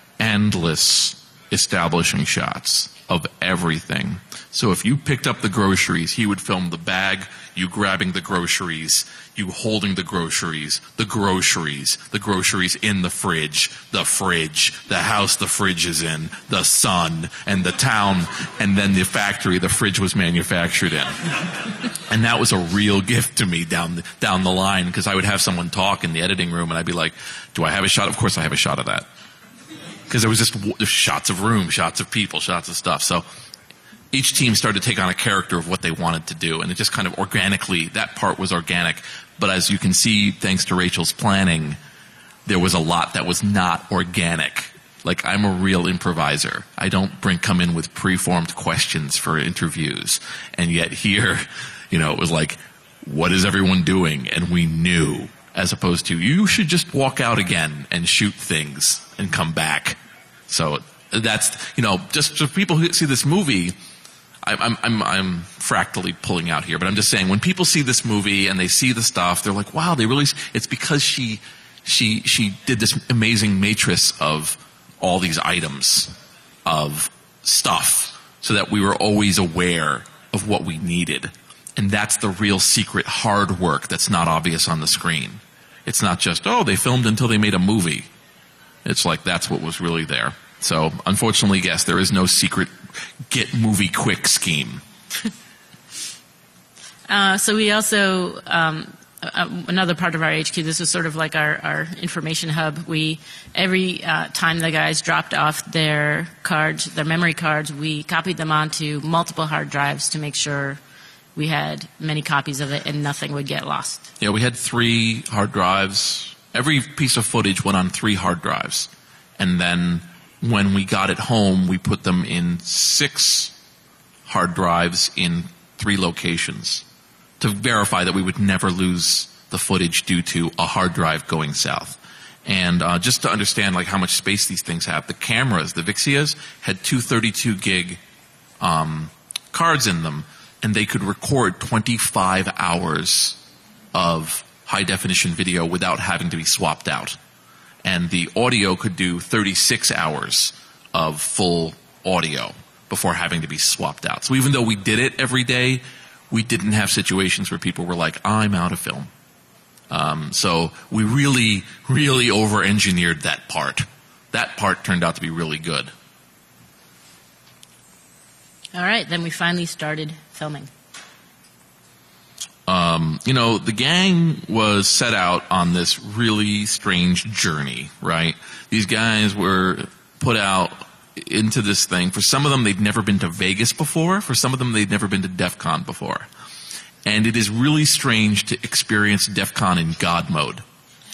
Speaker 1: endless establishing shots of everything. So if you picked up the groceries, he would film the bag, you grabbing the groceries, you holding the groceries, the groceries, the groceries in the fridge, the fridge, the house the fridge is in, the sun, and the town, and then the factory the fridge was manufactured in. And that was a real gift to me down the, down the line, because I would have someone talk in the editing room, and I'd be like, do I have a shot? Of course I have a shot of that. Because there was just w- shots of room, shots of people, shots of stuff. So each team started to take on a character of what they wanted to do, and it just kind of organically, that part was organic. But as you can see, thanks to Rachel's planning, there was a lot that was not organic. Like, I'm a real improviser. I don't bring come in with preformed questions for interviews. And yet here, you know, it was like, what is everyone doing? And we knew, as opposed to, you should just walk out again and shoot things and come back. So that's, you know, just for people who see this movie, I'm, I'm, I'm fractally pulling out here, but I'm just saying, when people see this movie and they see the stuff, they're like, wow, they really, it's because she, she, she did this amazing matrix of all these items of stuff, so that we were always aware of what we needed. And that's the real secret hard work that's not obvious on the screen. It's not just, oh, they filmed until they made a movie. It's like, that's what was really there. So, unfortunately, yes, there is no secret get movie quick scheme.
Speaker 2: uh, so we also, um, uh, another part of our H Q, this was sort of like our, our information hub. We, every uh, time the guys dropped off their cards, their memory cards, we copied them onto multiple hard drives to make sure we had many copies of it and nothing would get lost.
Speaker 1: Yeah, we had three hard drives. Every piece of footage went on three hard drives. And then when we got it home, we put them in six hard drives in three locations to verify that we would never lose the footage due to a hard drive going south. And uh, just to understand, like, how much space these things have, the cameras, the Vixias, had two thirty-two gig um, cards in them, and they could record twenty-five hours of high-definition video without having to be swapped out. And the audio could do thirty-six hours of full audio before having to be swapped out. So even though we did it every day, we didn't have situations where people were like, I'm out of film. Um, so we really, really over-engineered that part. That part turned out to be really good.
Speaker 2: All right, then we finally started filming.
Speaker 1: Um, you know, the gang was set out on this really strange journey, right? These guys were put out into this thing. For some of them, they'd never been to Vegas before. For some of them, they'd never been to DEF CON before. And it is really strange to experience DEF CON in God mode,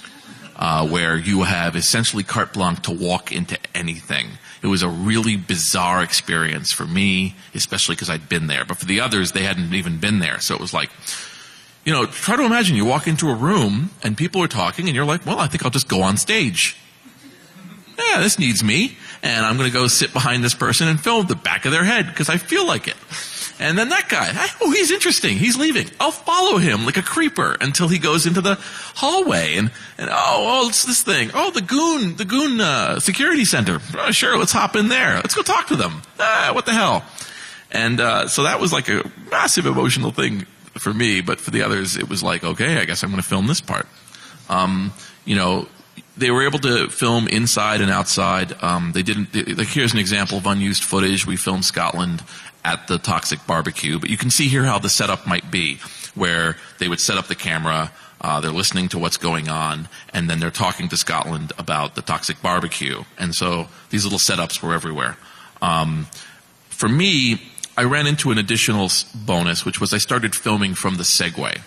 Speaker 1: uh, where you have essentially carte blanche to walk into anything. It was a really bizarre experience for me, especially because I'd been there. But for the others, they hadn't even been there. So it was like, you know, try to imagine you walk into a room and people are talking and you're like, well, I think I'll just go on stage. Yeah, this needs me. And I'm going to go sit behind this person and film the back of their head because I feel like it. And then that guy, oh, he's interesting. He's leaving. I'll follow him like a creeper until he goes into the hallway. And, and oh, oh, it's this thing. Oh, the goon, the goon uh, security center. Oh, sure, let's hop in there. Let's go talk to them. Ah, what the hell? And uh, so that was like a massive emotional thing for me. But for the others, it was like, okay, I guess I'm going to film this part. Um, you know, they were able to film inside and outside. Um, they didn't. They, like here's an example of unused footage. We filmed Scotland at the Toxic Barbecue, but you can see here how the setup might be, where they would set up the camera, uh, they're listening to what's going on, and then they're talking to Scotland about the Toxic Barbecue. And so these little setups were everywhere. Um, for me, I ran into an additional bonus, which was I started filming from the Segway.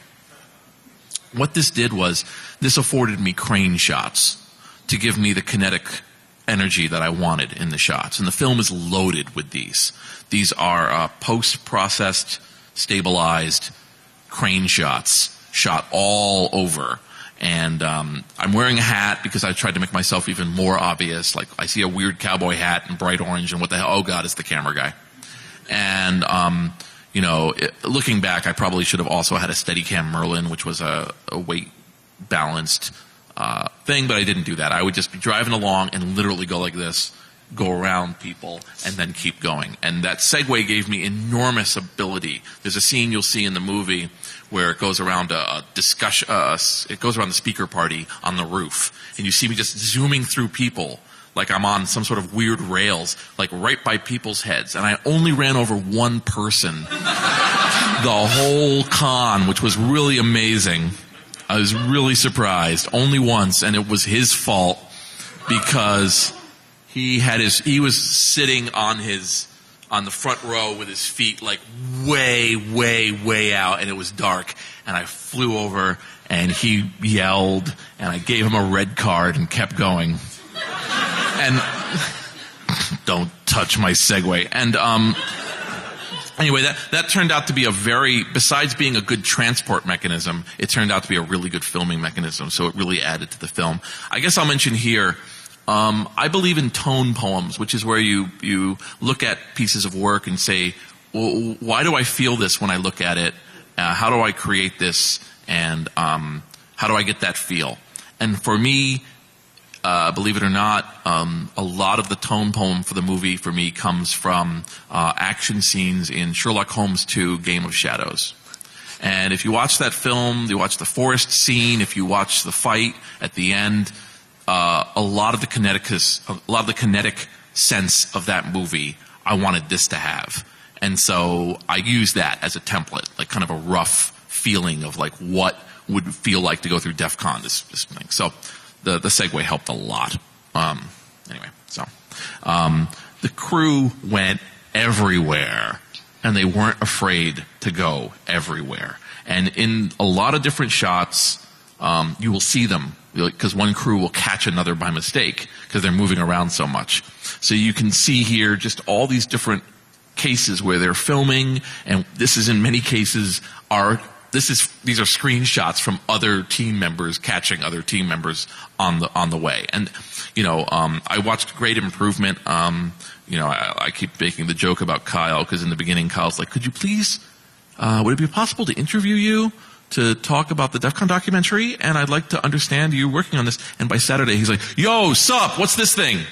Speaker 1: What this did was, this afforded me crane shots to give me the kinetic energy that I wanted in the shots. And the film is loaded with these. These are uh, post-processed, stabilized crane shots, shot all over. And um, I'm wearing a hat because I tried to make myself even more obvious. Like, I see a weird cowboy hat in bright orange, and what the hell? Oh, God, it's the camera guy. And, um, you know, it, looking back, I probably should have also had a Steadicam Merlin, which was a, a weight-balanced uh, thing, but I didn't do that. I would just be driving along and literally go like this, go around people, and then keep going. And that Segway gave me enormous ability. There's a scene you'll see in the movie where it goes around a, a discussion, uh, it goes around the speaker party on the roof, and you see me just zooming through people like I'm on some sort of weird rails, like right by people's heads. And I only ran over one person the whole con, which was really amazing. I was really surprised. Only once, and it was his fault because he had his, he was sitting on his, on the front row with his feet like way, way, way out, and it was dark. And I flew over, and he yelled, and I gave him a red card and kept going. And don't touch my Segway. And um, anyway, that, that turned out to be a very, besides being a good transport mechanism, it turned out to be a really good filming mechanism. So it really added to the film. I guess I'll mention here, um, I believe in tone poems, which is where you, you look at pieces of work and say, well, why do I feel this when I look at it? Uh, how do I create this? And um, how do I get that feel? And for me, Uh, believe it or not, um, a lot of the tone poem for the movie for me comes from uh, action scenes in Sherlock Holmes two, Game of Shadows. And if you watch that film, you watch the forest scene, if you watch the fight at the end, uh, a lot of the kinetic, a lot of the kinetic sense of that movie, I wanted this to have. And so I used that as a template, like kind of a rough feeling of like what would feel like to go through DEF CON, this, this thing. So The, the Segway helped a lot. Um, anyway, so um, the crew went everywhere, and they weren't afraid to go everywhere. And in a lot of different shots, um, you will see them, because one crew will catch another by mistake, because they're moving around so much. So you can see here just all these different cases where they're filming, and this is in many cases our This is, these are screenshots from other team members catching other team members on the, on the way. And, you know, um, I watched Great Improvement. Um, you know, I, I keep making the joke about Kyle, because in the beginning Kyle's like, could you please, uh, would it be possible to interview you to talk about the DEF CON documentary? And I'd like to understand you working on this. And by Saturday he's like, yo, sup, what's this thing?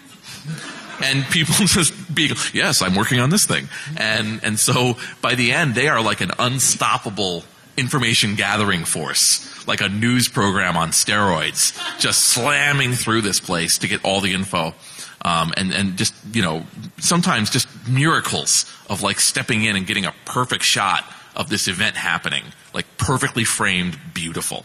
Speaker 1: And people just be, yes, I'm working on this thing. And, and so by the end, they are like an unstoppable information gathering force, like a news program on steroids, just slamming through this place to get all the info. Um, and, and just, you know, sometimes just miracles of like stepping in and getting a perfect shot of this event happening, like perfectly framed, beautiful.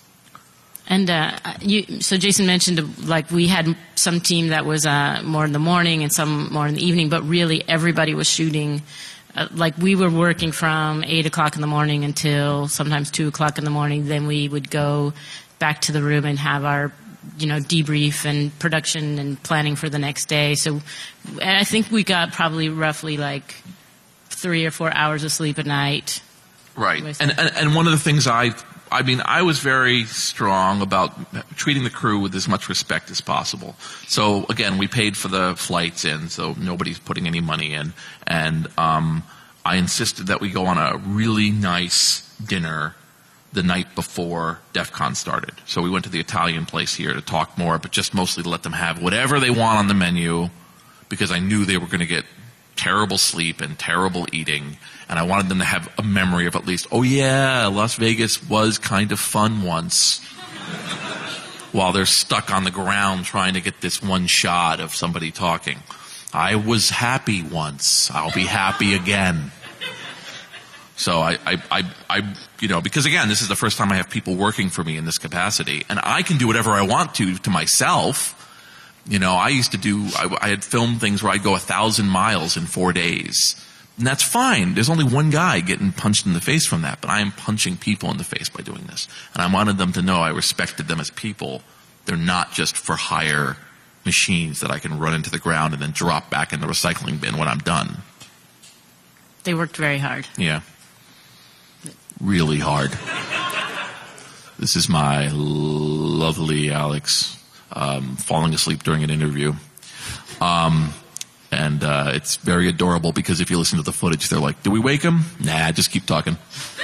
Speaker 2: And uh, you, so Jason mentioned, like, we had some team that was uh, more in the morning and some more in the evening, but really everybody was shooting uh, like we were working from eight o'clock in the morning until sometimes two o'clock in the morning. Then we would go back to the room and have our, you know, debrief and production and planning for the next day. So I think we got probably roughly like three or four hours of sleep a night.
Speaker 1: Right. And, and and one of the things I, I mean, I was very strong about treating the crew with as much respect as possible. So again, we paid for the flights in, so nobody's putting any money in. And um, I insisted that we go on a really nice dinner the night before DEF CON started. So we went to the Italian place here to talk more, but just mostly to let them have whatever they want on the menu, because I knew they were going to get terrible sleep and terrible eating, and I wanted them to have a memory of at least, oh yeah, Las Vegas was kind of fun once, while they're stuck on the ground trying to get this one shot of somebody talking. I was happy once. I'll be happy again. So I, I, I, I, you know, because again, this is the first time I have people working for me in this capacity, and I can do whatever I want to to myself. You know, I used to do, I, I had filmed things where I'd go a thousand miles in four days. And that's fine. There's only one guy getting punched in the face from that, but I am punching people in the face by doing this. And I wanted them to know I respected them as people. They're not just for hire machines that I can run into the ground and then drop back in the recycling bin when I'm done.
Speaker 2: They worked very hard.
Speaker 1: Yeah. Really hard. This is my lovely Alex. Um, falling asleep during an interview. Um, and uh, it's very adorable because if you listen to the footage, they're like, do we wake him? Nah, just keep talking.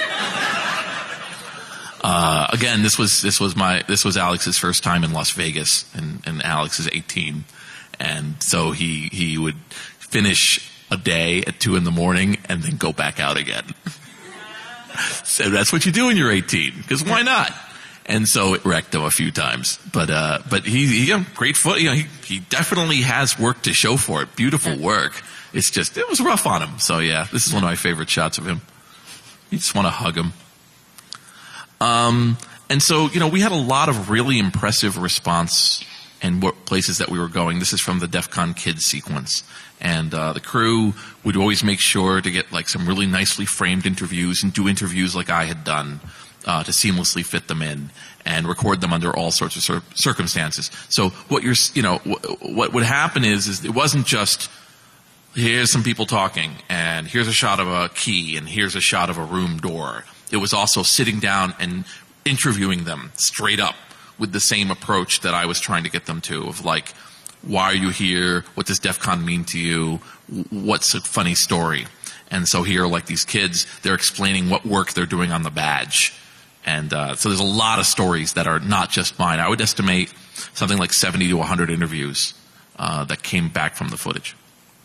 Speaker 1: uh, again, this was this was my this was Alex's first time in Las Vegas, and, and Alex is eighteen. And so he, he would finish a day at two in the morning and then go back out again. So that's what you do when you're eighteen, because why not? And so it wrecked him a few times, but uh, but he, he you know, great foot. You know, he he definitely has work to show for it. Beautiful work. It's just it was rough on him. So yeah, this is one of my favorite shots of him. You just want to hug him. Um, and so you know, we had a lot of really impressive response and what places that we were going. This is from the DEF CON Kids sequence, and uh, the crew would always make sure to get like some really nicely framed interviews and do interviews like I had done. Uh, to seamlessly fit them in and record them under all sorts of cir- circumstances. So what you're, you know, w- what would happen is, is it wasn't just here's some people talking and here's a shot of a key and here's a shot of a room door. It was also sitting down and interviewing them straight up with the same approach that I was trying to get them to, of like, why are you here? What does DEF CON mean to you? What's a funny story? And so here, like these kids, they're explaining what work they're doing on the badge. And uh, so there's a lot of stories that are not just mine. I would estimate something like seventy to one hundred interviews uh, that came back from the footage.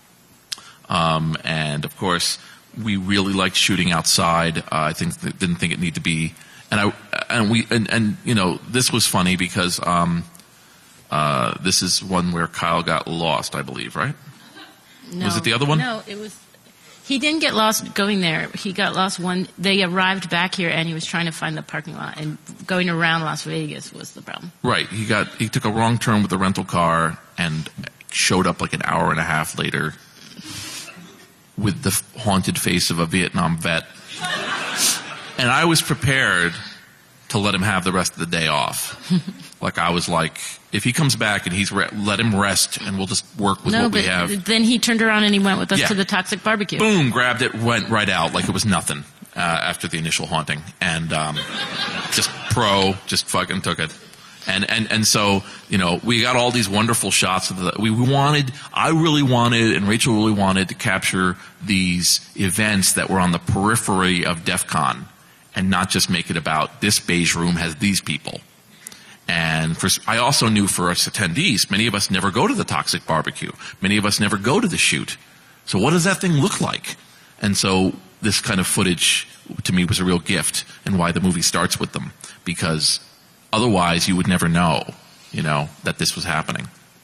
Speaker 1: Um, and, of course, we really liked shooting outside. Uh, I think didn't think it needed to be. And I and we and, and you know, this was funny because um, uh, this is one where Kyle got lost, I believe, right?
Speaker 2: No,
Speaker 1: was it the other one?
Speaker 2: No, it was. He didn't get lost going there. He got lost one. They arrived back here, and he was trying to find the parking lot. And going around Las Vegas was the problem.
Speaker 1: Right. He got he took a wrong turn with the rental car and showed up like an hour and a half later with the haunted face of a Vietnam vet. And I was prepared to let him have the rest of the day off. Like I was like, if he comes back and he's re- let him rest and we'll just work with
Speaker 2: no,
Speaker 1: what
Speaker 2: but
Speaker 1: we have.
Speaker 2: Then he turned around and he went with us
Speaker 1: Yeah.
Speaker 2: to the Toxic Barbecue.
Speaker 1: Boom, grabbed it, went right out like it was nothing uh, after the initial haunting. And um, just pro, just fucking took it. And, and, and so, you know, we got all these wonderful shots of the, we wanted, I really wanted, and Rachel really wanted to capture these events that were on the periphery of DEF CON and not just make it about this beige room has these people. And for, I also knew for us attendees, many of us never go to the Toxic Barbecue. Many of us never go to the shoot. So what does that thing look like? And so this kind of footage, to me, was a real gift, and why the movie starts with them. Because otherwise you would never know, you know, that this was happening.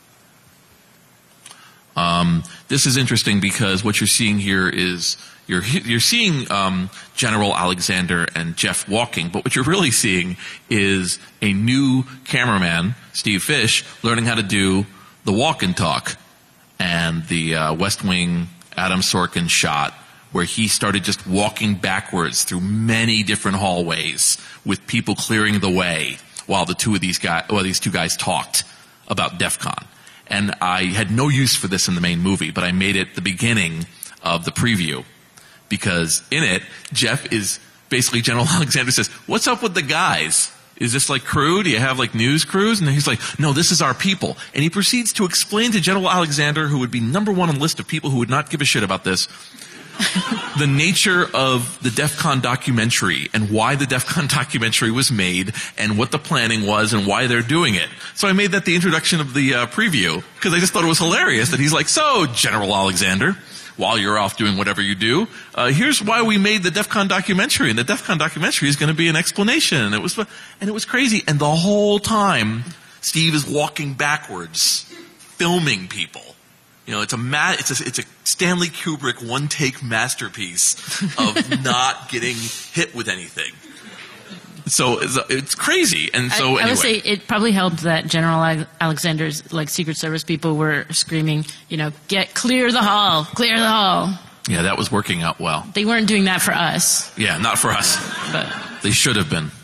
Speaker 1: Um, this is interesting because what you're seeing here is You're you're seeing um, General Alexander and Jeff walking, but what you're really seeing is a new cameraman, Steve Fish, learning how to do the walk and talk, and the uh, West Wing Adam Sorkin shot where he started just walking backwards through many different hallways with people clearing the way while the two of these guys, well, these two guys talked about DEF CON. And I had no use for this in the main movie, but I made it the beginning of the preview because in it, Jeff is basically, General Alexander says, "What's up with the guys? Is this like crew? Do you have like news crews?" And he's like, "No, this is our people." And he proceeds to explain to General Alexander, who would be number one on the list of people who would not give a shit about this, the nature of the DEF CON documentary and why the DEF CON documentary was made and what the planning was and why they're doing it. So I made that the introduction of the uh, preview because I just thought it was hilarious that he's like, "So, General Alexander, while you're off doing whatever you do, uh, here's why we made the DEF CON documentary, and the DEF CON documentary is going to be an explanation." And it was, and it was crazy. And the whole time, Steve is walking backwards, filming people. You know, it's a ma- it's a it's a Stanley Kubrick one take masterpiece of not getting hit with anything. So it's, it's crazy. And so
Speaker 2: I,
Speaker 1: anyway.
Speaker 2: I would say it probably helped that General Alexander's like Secret Service people were screaming, you know, "Get clear the hall, clear the hall."
Speaker 1: Yeah, that was working out well.
Speaker 2: They weren't doing that for us.
Speaker 1: Yeah, not for us.
Speaker 2: But
Speaker 1: they should have been.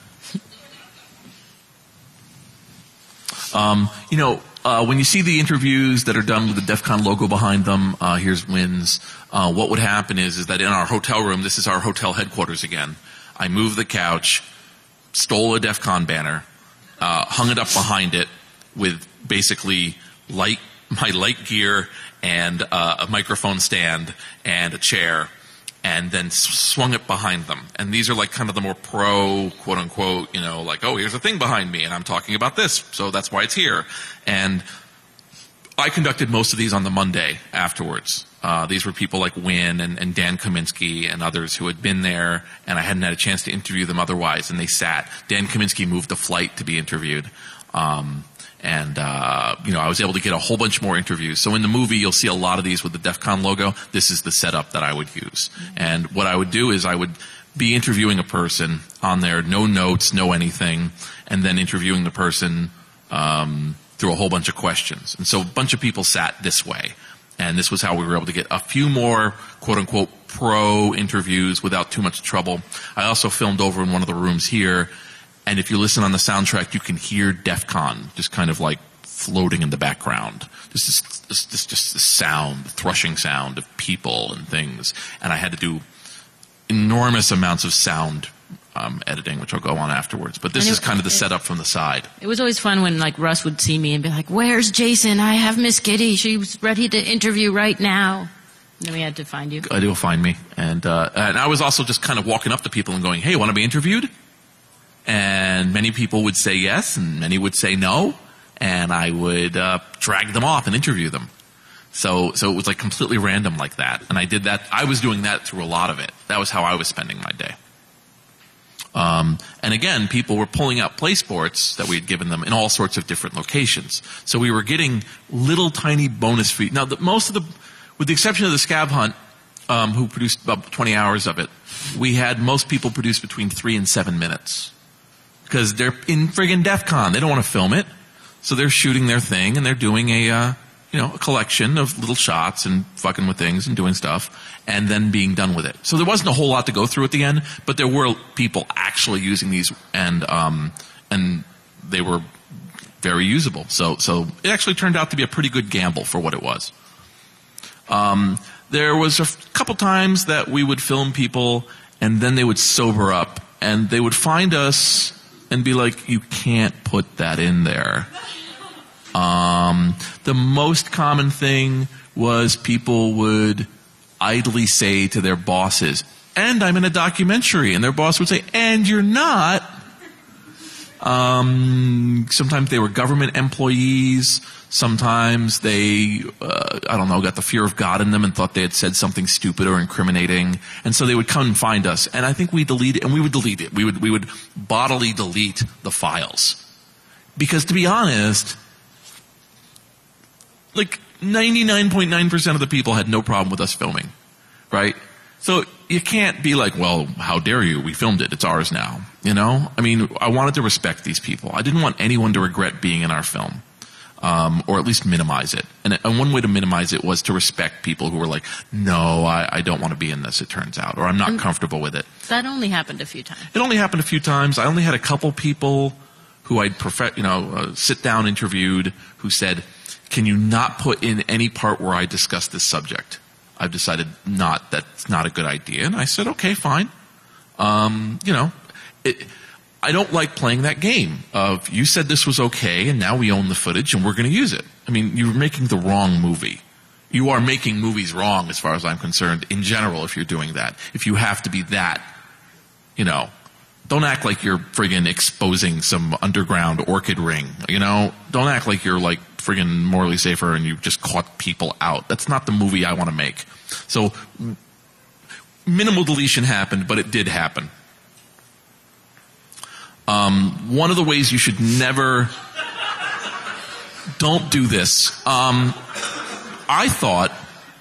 Speaker 1: Um, you know, uh, when you see the interviews that are done with the DEF CON logo behind them, uh, here's Wins. Uh, what would happen is, is that in our hotel room, this is our hotel headquarters again. I moved the couch, stole a DEF CON banner, uh, hung it up behind it with basically light, my light gear and uh, a microphone stand and a chair, and then swung it behind them. And these are like kind of the more pro, quote unquote, you know, like, "Oh, here's a thing behind me and I'm talking about this, so that's why it's here." And I conducted most of these on the Monday afterwards. Uh, these were people like Wynn and, and Dan Kaminsky and others who had been there, and I hadn't had a chance to interview them otherwise, and they sat. Dan Kaminsky moved a flight to be interviewed. Um, and, uh, you know, I was able to get a whole bunch more interviews. So in the movie, you'll see a lot of these with the DEF CON logo. This is the setup that I would use. And what I would do is I would be interviewing a person on there, no notes, no anything, and then interviewing the person um, through a whole bunch of questions. And so a bunch of people sat this way. And this was how we were able to get a few more, quote-unquote, pro interviews without too much trouble. I also filmed over in one of the rooms here. And if you listen on the soundtrack, you can hear DEF CON just kind of like floating in the background. This is this, this just the sound, the thrushing sound of people and things. And I had to do enormous amounts of sound um, editing, which I'll go on afterwards. But this
Speaker 2: it,
Speaker 1: is kind of the
Speaker 2: it,
Speaker 1: setup from the side.
Speaker 2: It was always fun when like Russ would see me and be like, "Where's Jason? I have Miss Kitty. She's ready to interview right now." And then we had to find you.
Speaker 1: Uh, You'll find me. And, uh, and I was also just kind of walking up to people and going, "Hey, want to be interviewed?" And many people would say yes, and many would say no, and I would uh, drag them off and interview them. So, so it was like completely random like that. And I did that. I was doing that through a lot of it. That was how I was spending my day. Um, and again, people were pulling out play sports that we had given them in all sorts of different locations. So we were getting little tiny bonus fees. Now, the, most of the, with the exception of the Scav Hunt, um, who produced about twenty hours of it, we had most people produce between three and seven minutes. Because they're in friggin' DEF CON. They don't want to film it. So they're shooting their thing and they're doing a, uh, you know, a collection of little shots and fucking with things and doing stuff and then being done with it. So there wasn't a whole lot to go through at the end, but there were people actually using these and, um, and they were very usable. So, so it actually turned out to be a pretty good gamble for what it was. Um, there was a f- couple times that we would film people and then they would sober up and they would find us and be like, "You can't put that in there." Um, the most common thing was people would idly say to their bosses, "And I'm in a documentary," and their boss would say, "And you're not." Um, sometimes they were government employees. Sometimes they, uh, I don't know, got the fear of God in them and thought they had said something stupid or incriminating. And so they would come and find us. And I think we deleted, and we would delete it. We would, we would bodily delete the files. Because to be honest, like ninety-nine point nine percent of the people had no problem with us filming. Right? So you can't be like, "Well, how dare you? We filmed it. It's ours now." You know? I mean, I wanted to respect these people. I didn't want anyone to regret being in our film. Um, or at least minimize it. And, and one way to minimize it was to respect people who were like, no, I, I don't want to be in this, it turns out, or I'm not and comfortable with it.
Speaker 2: That only happened a few times.
Speaker 1: It only happened a few times. I only had a couple people who I'd prefer, you know, uh, sit down interviewed who said, can you not put in any part where I discuss this subject? I've decided not, that's not a good idea. And I said, okay, fine. Um, you know, it, I don't like playing that game of you said this was okay and now we own the footage and we're going to use it. I mean, you're making the wrong movie. You are making movies wrong as far as I'm concerned in general if you're doing that. If you have to be that, you know, don't act like you're friggin' exposing some underground orchid ring, you know? Don't act like you're like friggin' Morley Safer and you just caught people out. That's not the movie I want to make. So minimal deletion happened, but it did happen. Um, one of the ways you should never, don't do this. Um, I thought,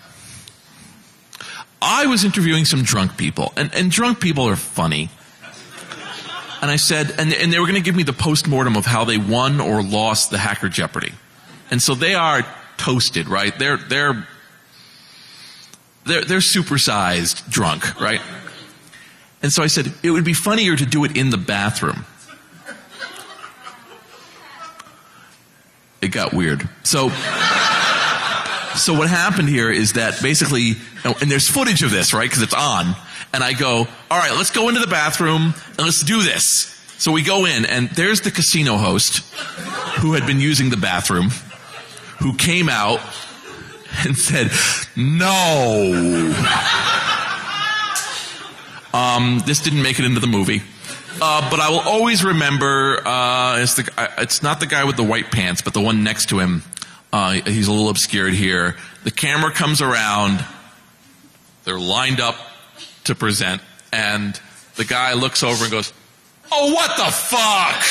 Speaker 1: I was interviewing some drunk people, and, and drunk people are funny. And I said, and, and they were going to give me the post-mortem of how they won or lost the Hacker Jeopardy. And so they are toasted, right? They're, they're, they're, they're supersized drunk, right? And so I said, it would be funnier to do it in the bathroom. It got weird. So, so what happened here is that basically, and there's footage of this, right? Because it's on. And I go, all right, let's go into the bathroom and let's do this. So we go in, and there's the casino host who had been using the bathroom, who came out and said, no. Um, this didn't make it into the movie. Uh, but I will always remember, uh, it's, the, uh, it's not the guy with the white pants, but the one next to him. Uh, he's a little obscured here. The camera comes around. They're lined up to present. And the guy looks over and goes, oh, what the fuck?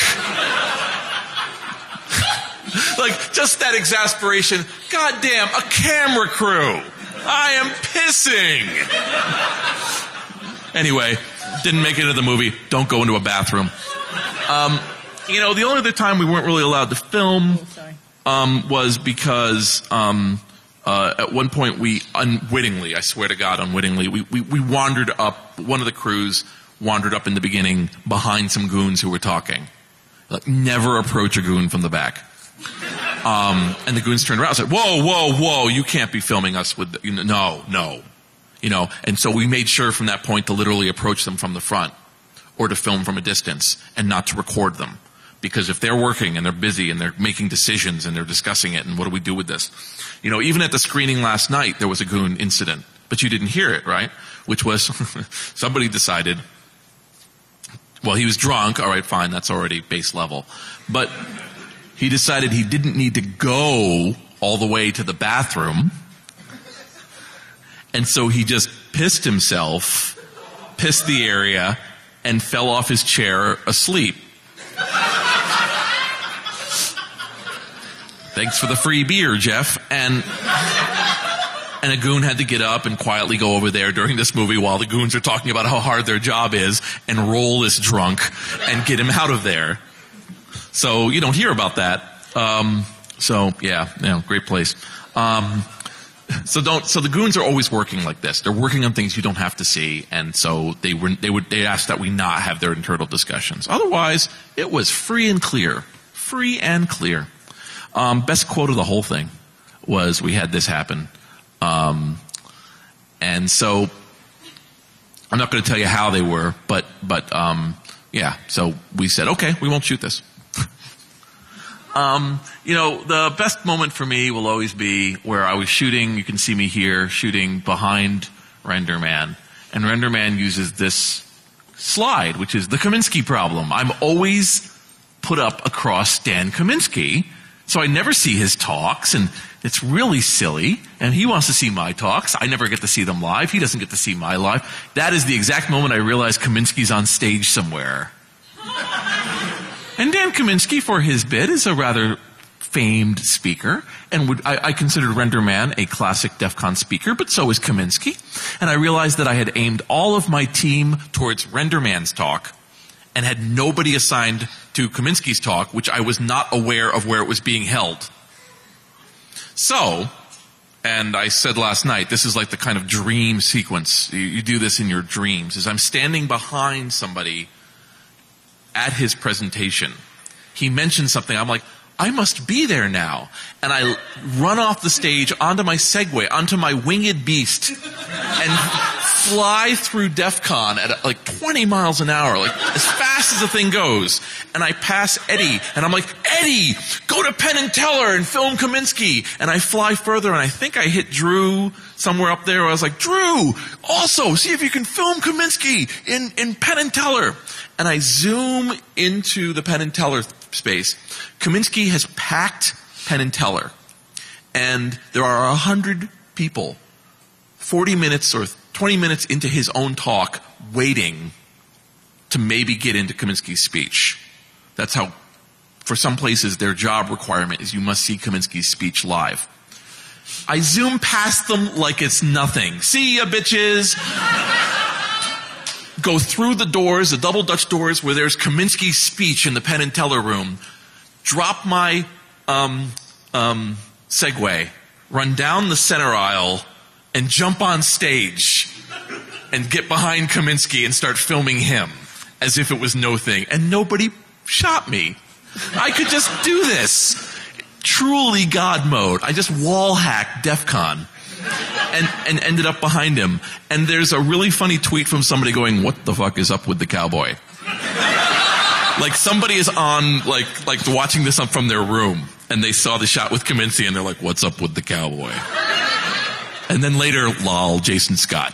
Speaker 1: Like, just that exasperation. God damn, a camera crew. I am pissing. Anyway, didn't make it into the movie. Don't go into a bathroom. Um, you know, the only other time we weren't really allowed to film um, was because um, uh, at one point we unwittingly, I swear to God, unwittingly, we, we, we wandered up, one of the crews wandered up in the beginning behind some goons who were talking. Like, never approach a goon from the back. Um, and the goons turned around and said, whoa, whoa, whoa, you can't be filming us with, the, you know, no, no. You know, and so we made sure from that point to literally approach them from the front or to film from a distance and not to record them. Because if they're working and they're busy and they're making decisions and they're discussing it and what do we do with this? You know, even at the screening last night, there was a goon incident, but you didn't hear it, right? Which was somebody decided, well, he was drunk. All right, fine. That's already base level. But he decided he didn't need to go all the way to the bathroom. And so he just pissed himself, pissed the area, and fell off his chair asleep. Thanks for the free beer, Jeff. And and a goon had to get up and quietly go over there during this movie while the goons are talking about how hard their job is and roll this drunk and get him out of there. So you don't hear about that. Um, so yeah, you know, great place. Um, So don't. So the goons are always working like this. They're working on things you don't have to see, and so they were. They would. They asked that we not have their internal discussions. Otherwise, it was free and clear, free and clear. Um, best quote of the whole thing was, "We had this happen," um, and so I'm not going to tell you how they were, but but um, yeah. So we said, okay, we won't shoot this. Um, you know, the best moment for me will always be where I was shooting, you can see me here, shooting behind RenderMan. And RenderMan uses this slide, which is the Kaminsky problem. I'm always put up across Dan Kaminsky, so I never see his talks, and it's really silly. And he wants to see my talks. I never get to see them live. He doesn't get to see my live. That is the exact moment I realize Kaminsky's on stage somewhere. And Dan Kaminsky, for his bit, is a rather famed speaker, and would, I, I considered RenderMan a classic DEF CON speaker, but so is Kaminsky. And I realized that I had aimed all of my team towards RenderMan's talk, and had nobody assigned to Kaminsky's talk, which I was not aware of where it was being held. So, and I said last night, this is like the kind of dream sequence. You, you do this in your dreams. Is I'm standing behind somebody at his presentation. He mentioned something. I'm like, I must be there now. And I run off the stage onto my Segway, onto my winged beast, and fly through DEF CON at like twenty miles an hour, like as fast as the thing goes. And I pass Eddie, and I'm like, Eddie, go to Penn and Teller and film Kaminsky. And I fly further, and I think I hit Drew somewhere up there. I was like, Drew, also, see if you can film Kaminsky in, in Penn and Teller. And I zoom into the Penn and Teller space. Kaminsky has packed Penn and Teller, and there are a hundred people, forty minutes or twenty minutes into his own talk, waiting to maybe get into Kaminsky's speech. That's how, for some places, their job requirement is you must see Kaminsky's speech live. I zoom past them like it's nothing. See ya, bitches! Go through the doors, the double Dutch doors, where there's Kaminsky's speech in the Penn and Teller room. Drop my um, um, Segway, run down the center aisle, and jump on stage and get behind Kaminsky and start filming him as if it was no thing. And nobody shot me. I could just do this. Truly God mode. I just wall hacked DEF CON. And, and ended up behind him. And there's a really funny tweet from somebody going, what the fuck is up with the cowboy? Like somebody is on, like, like watching this up from their room, and they saw the shot with Kaminsky, and they're like, what's up with the cowboy? And then later, lol, Jason Scott.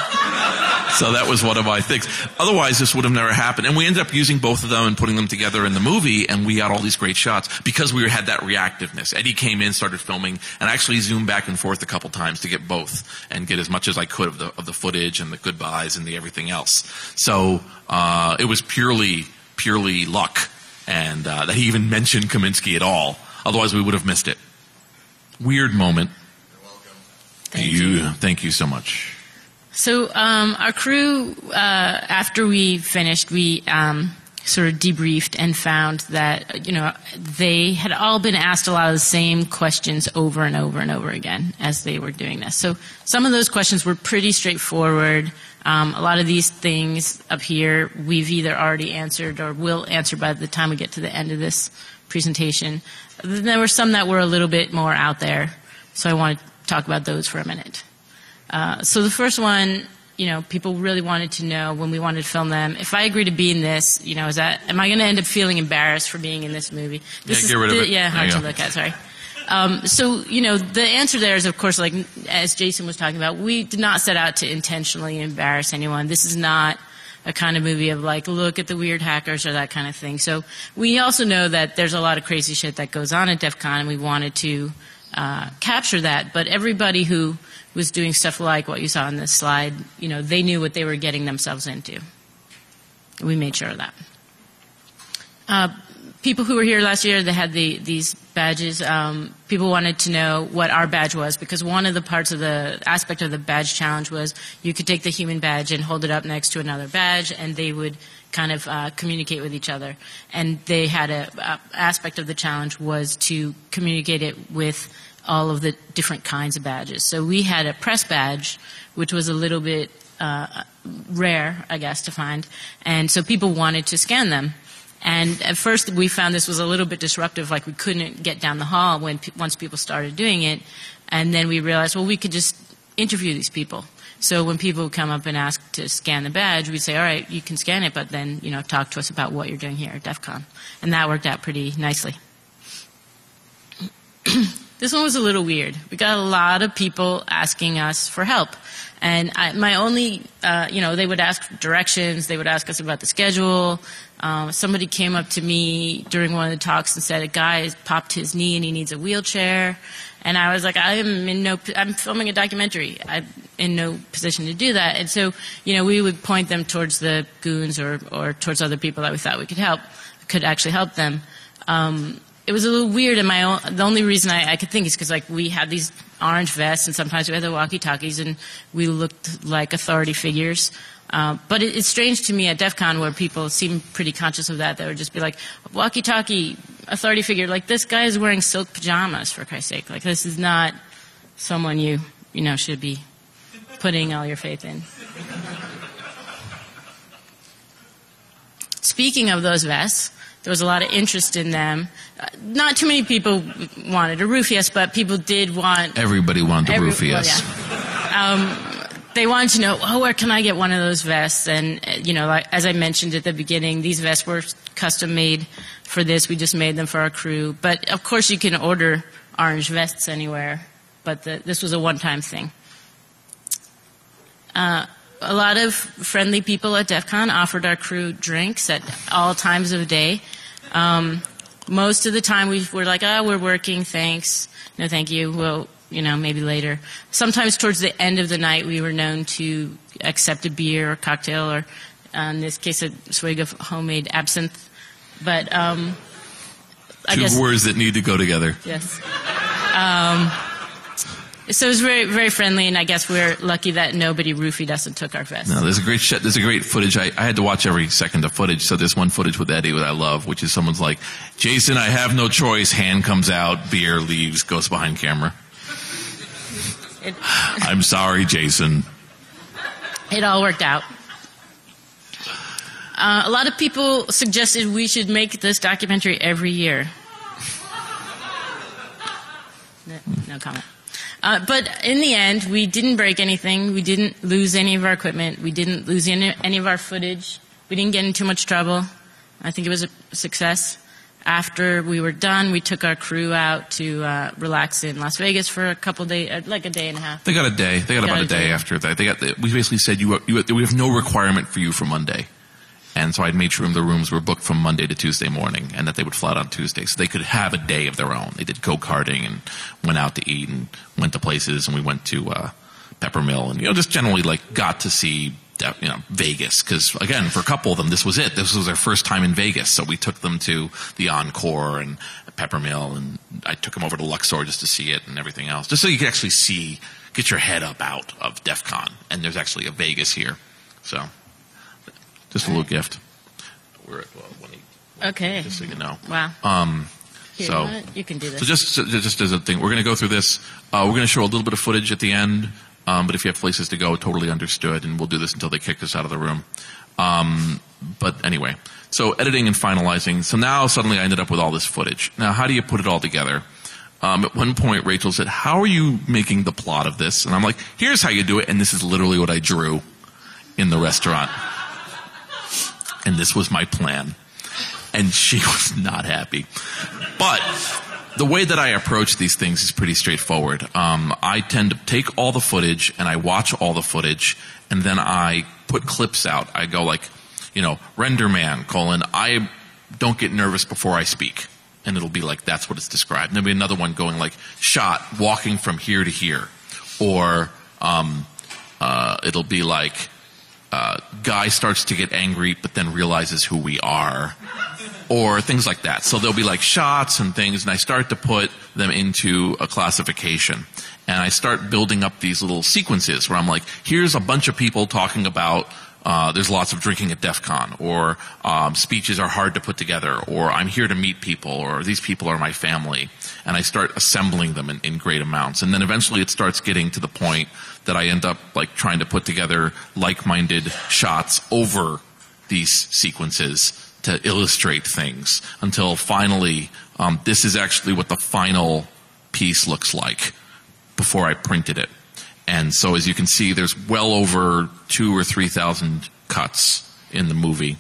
Speaker 1: So that was one of my things. Otherwise, this would have never happened. And we ended up using both of them and putting them together in the movie, and we got all these great shots because we had that reactiveness. Eddie came in, started filming, and I actually zoomed back and forth a couple times to get both and get as much as I could of the of the footage and the goodbyes and the everything else. So uh, it was purely, purely luck, and uh, that he even mentioned Kaminsky at all. Otherwise, we would have missed it. Weird moment.
Speaker 3: You're welcome.
Speaker 2: Thank
Speaker 1: you,
Speaker 2: you.
Speaker 1: Thank you so much.
Speaker 2: So um, our crew, uh, after we finished, we um, sort of debriefed and found that, you know, they had all been asked a lot of the same questions over and over and over again as they were doing this. So some of those questions were pretty straightforward. Um, a lot of these things up here we've either already answered or will answer by the time we get to the end of this presentation. Then there were some that were a little bit more out there, so I want to talk about those for a minute. Uh, so the first one, you know, people really wanted to know when we wanted to film them, if I agree to be in this, you know, is that, am I going to end up feeling embarrassed for being in this movie? This
Speaker 1: yeah,
Speaker 2: is
Speaker 1: get rid
Speaker 2: the,
Speaker 1: of it.
Speaker 2: Yeah, hard to look at, sorry. Um, so, you know, the answer there is, of course, like, as Jason was talking about, we did not set out to intentionally embarrass anyone. This is not a kind of movie of like, look at the weird hackers or that kind of thing. So we also know that there's a lot of crazy shit that goes on at DEF CON, and we wanted to uh, capture that. But everybody who was doing stuff like what you saw on this slide, you know, they knew what they were getting themselves into. We made sure of that. Uh, people who were here last year, they had the, these badges. Um, people wanted to know what our badge was, because one of the parts of the aspect of the badge challenge was you could take the human badge and hold it up next to another badge, and they would kind of uh, communicate with each other. And they had a, a aspect of the challenge was to communicate it with all of the different kinds of badges. So we had a press badge, which was a little bit uh, rare, I guess, to find. And so people wanted to scan them. And at first we found this was a little bit disruptive, like we couldn't get down the hall when once people started doing it. And then we realized, well, we could just interview these people. So when people would come up and ask to scan the badge, we'd say, all right, you can scan it, but then, you know, talk to us about what you're doing here at DEF CON. And that worked out pretty nicely. This one was a little weird. We got a lot of people asking us for help. And I, my only, uh, you know, they would ask directions. They would ask us about the schedule. Um, somebody came up to me during one of the talks and said a guy has popped his knee and he needs a wheelchair. And I was like, I am in no, I'm filming a documentary. I'm in no position to do that. And so, you know, we would point them towards the goons or, or towards other people that we thought we could help, could actually help them. Um, It was a little weird, and my own, the only reason I, I could think is because, like, we had these orange vests, and sometimes we had the walkie-talkies, and we looked like authority figures. Uh, but it, it's strange to me at DEF CON where people seem pretty conscious of that. They would just be like, walkie-talkie, authority figure. Like, this guy is wearing silk pajamas, for Christ's sake. Like, this is not someone you, you know, should be putting all your faith in. Speaking of those vests, there was a lot of interest in them. Uh, not too many people wanted a Rufus, but people did want...
Speaker 1: Everybody wanted the
Speaker 2: every,
Speaker 1: Rufus.
Speaker 2: Well, yeah. um, they wanted to know, oh, where can I get one of those vests? And, uh, you know, like, as I mentioned at the beginning, these vests were custom made for this. We just made them for our crew. But, of course, you can order orange vests anywhere. But the, this was a one-time thing. Uh, a lot of friendly people at DEF CON offered our crew drinks at all times of day. Um, most of the time we were like, oh, we're working, thanks. No, thank you. Well, you know, maybe later. Sometimes towards the end of the night we were known to accept a beer or cocktail or, uh, in this case, a swig of homemade absinthe. But um, I
Speaker 1: Two
Speaker 2: guess...
Speaker 1: words that need to go together.
Speaker 2: Yes. Um... So it was very, very friendly, and I guess we're lucky that nobody roofied us and took our vests.
Speaker 1: No, there's a great sh- there's a great footage. I, I had to watch every second of footage. So there's one footage with Eddie that I love, which is someone's like, "Jason, I have no choice." Hand comes out, beer leaves, goes behind camera. It, I'm sorry, Jason.
Speaker 2: It all worked out. Uh, a lot of people suggested we should make this documentary every year. No, no comment. Uh, but in the end, we didn't break anything. We didn't lose any of our equipment. We didn't lose any, any of our footage. We didn't get in too much trouble. I think it was a success. After we were done, we took our crew out to uh, relax in Las Vegas for a couple days, uh, like a day and a half.
Speaker 1: They got a day. They got, got about a day, day after that. They got. The, we basically said, you, you, we have no requirement for you for Monday. And so I'd made sure the rooms were booked from Monday to Tuesday morning, and that they would fly out on Tuesday, so they could have a day of their own. They did go-karting and went out to eat and went to places, and we went to uh, Peppermill, and you know, just generally like got to see you know Vegas, because again, for a couple of them, this was it. This was their first time in Vegas, so we took them to the Encore and Peppermill, and I took them over to Luxor just to see it and everything else, just so you could actually see, get your head up out of DEF CON, and there's actually a Vegas here, so. Just a little gift. We're at well, one eight.
Speaker 2: Okay.
Speaker 1: Just so you know.
Speaker 2: Wow.
Speaker 1: Um,
Speaker 2: Here,
Speaker 1: so
Speaker 2: you, you can do this.
Speaker 1: So just so just as a thing, we're going to go through this. Uh, we're going to show a little bit of footage at the end. Um, but if you have places to go, totally understood. And we'll do this until they kick us out of the room. Um, but anyway, so editing and finalizing. So now suddenly I ended up with all this footage. Now, how do you put it all together? Um, at one point, Rachel said, "How are you making the plot of this?" And I'm like, "Here's how you do it." And this is literally what I drew in the restaurant. And this was my plan. And she was not happy. But the way that I approach these things is pretty straightforward. Um, I tend to take all the footage and I watch all the footage, and then I put clips out. I go like, you know, render man, colon, I don't get nervous before I speak. And it'll be like, that's what it's described. And there'll be another one going like, shot, walking from here to here. Or um, uh, it'll be like, Uh, guy starts to get angry but then realizes who we are, or things like that. So there'll be like shots and things, and I start to put them into a classification, and I start building up these little sequences where I'm like, here's a bunch of people talking about uh, there's lots of drinking at DEF CON, or um, speeches are hard to put together, or I'm here to meet people, or these people are my family, and I start assembling them in, in great amounts. And then eventually it starts getting to the point that I end up like trying to put together like-minded shots over these sequences to illustrate things, until finally um, this is actually what the final piece looks like before I printed it. And so as you can see, there's well over two or three thousand cuts in the movie.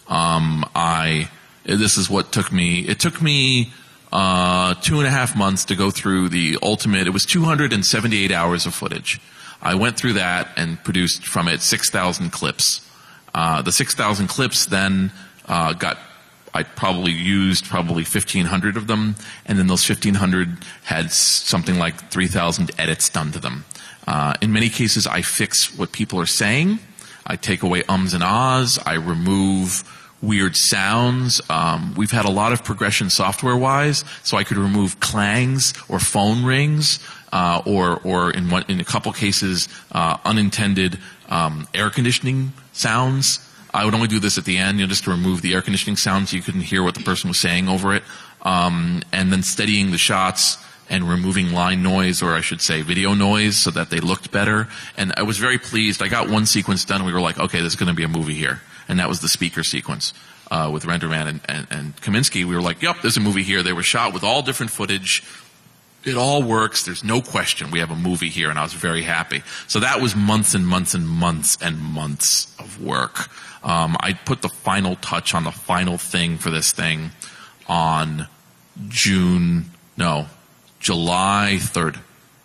Speaker 1: Um, I this is what took me. It took me uh, two and a half months to go through the ultimate. It was two hundred seventy-eight hours of footage. I went through that and produced from it six thousand clips. Uh, the six thousand clips then uh, got. I probably used probably fifteen hundred of them, and then those fifteen hundred had something like three thousand edits done to them. Uh, in many cases, I fix what people are saying. I take away ums and ahs. I remove weird sounds. Um, we've had a lot of progression software-wise, so I could remove clangs or phone rings, uh, or or in one, in a couple cases, uh, unintended um, air conditioning sounds. I would only do this at the end, you know, just to remove the air conditioning sounds so you couldn't hear what the person was saying over it. um, and then steadying the shots and removing line noise, or I should say video noise, so that they looked better. And I was very pleased. I got one sequence done, and we were like, okay, there's going to be a movie here. And that was the speaker sequence uh, with Renderman and, and, and Kaminsky. We were like, yep, there's a movie here. They were shot with all different footage. It all works. There's no question. We have a movie here, and I was very happy. So that was months and months and months and months of work. Um, I put the final touch on the final thing for this thing on June, no, July third.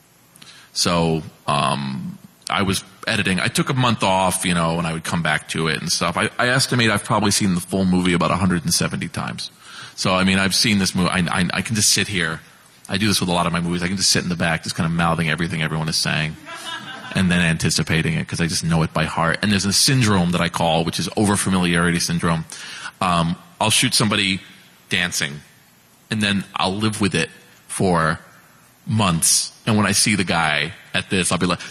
Speaker 1: So um, I was editing. I took a month off, you know, and I would come back to it and stuff. I, I estimate I've probably seen the full movie about one hundred seventy times. So, I mean, I've seen this movie. I, I, I can just sit here. I do this with a lot of my movies. I can just sit in the back, just kind of mouthing everything everyone is saying, and then anticipating it because I just know it by heart. And there's a syndrome that I call, which is overfamiliarity syndrome. Um, I'll shoot somebody dancing, and then I'll live with it for months. And when I see the guy at this, I'll be like,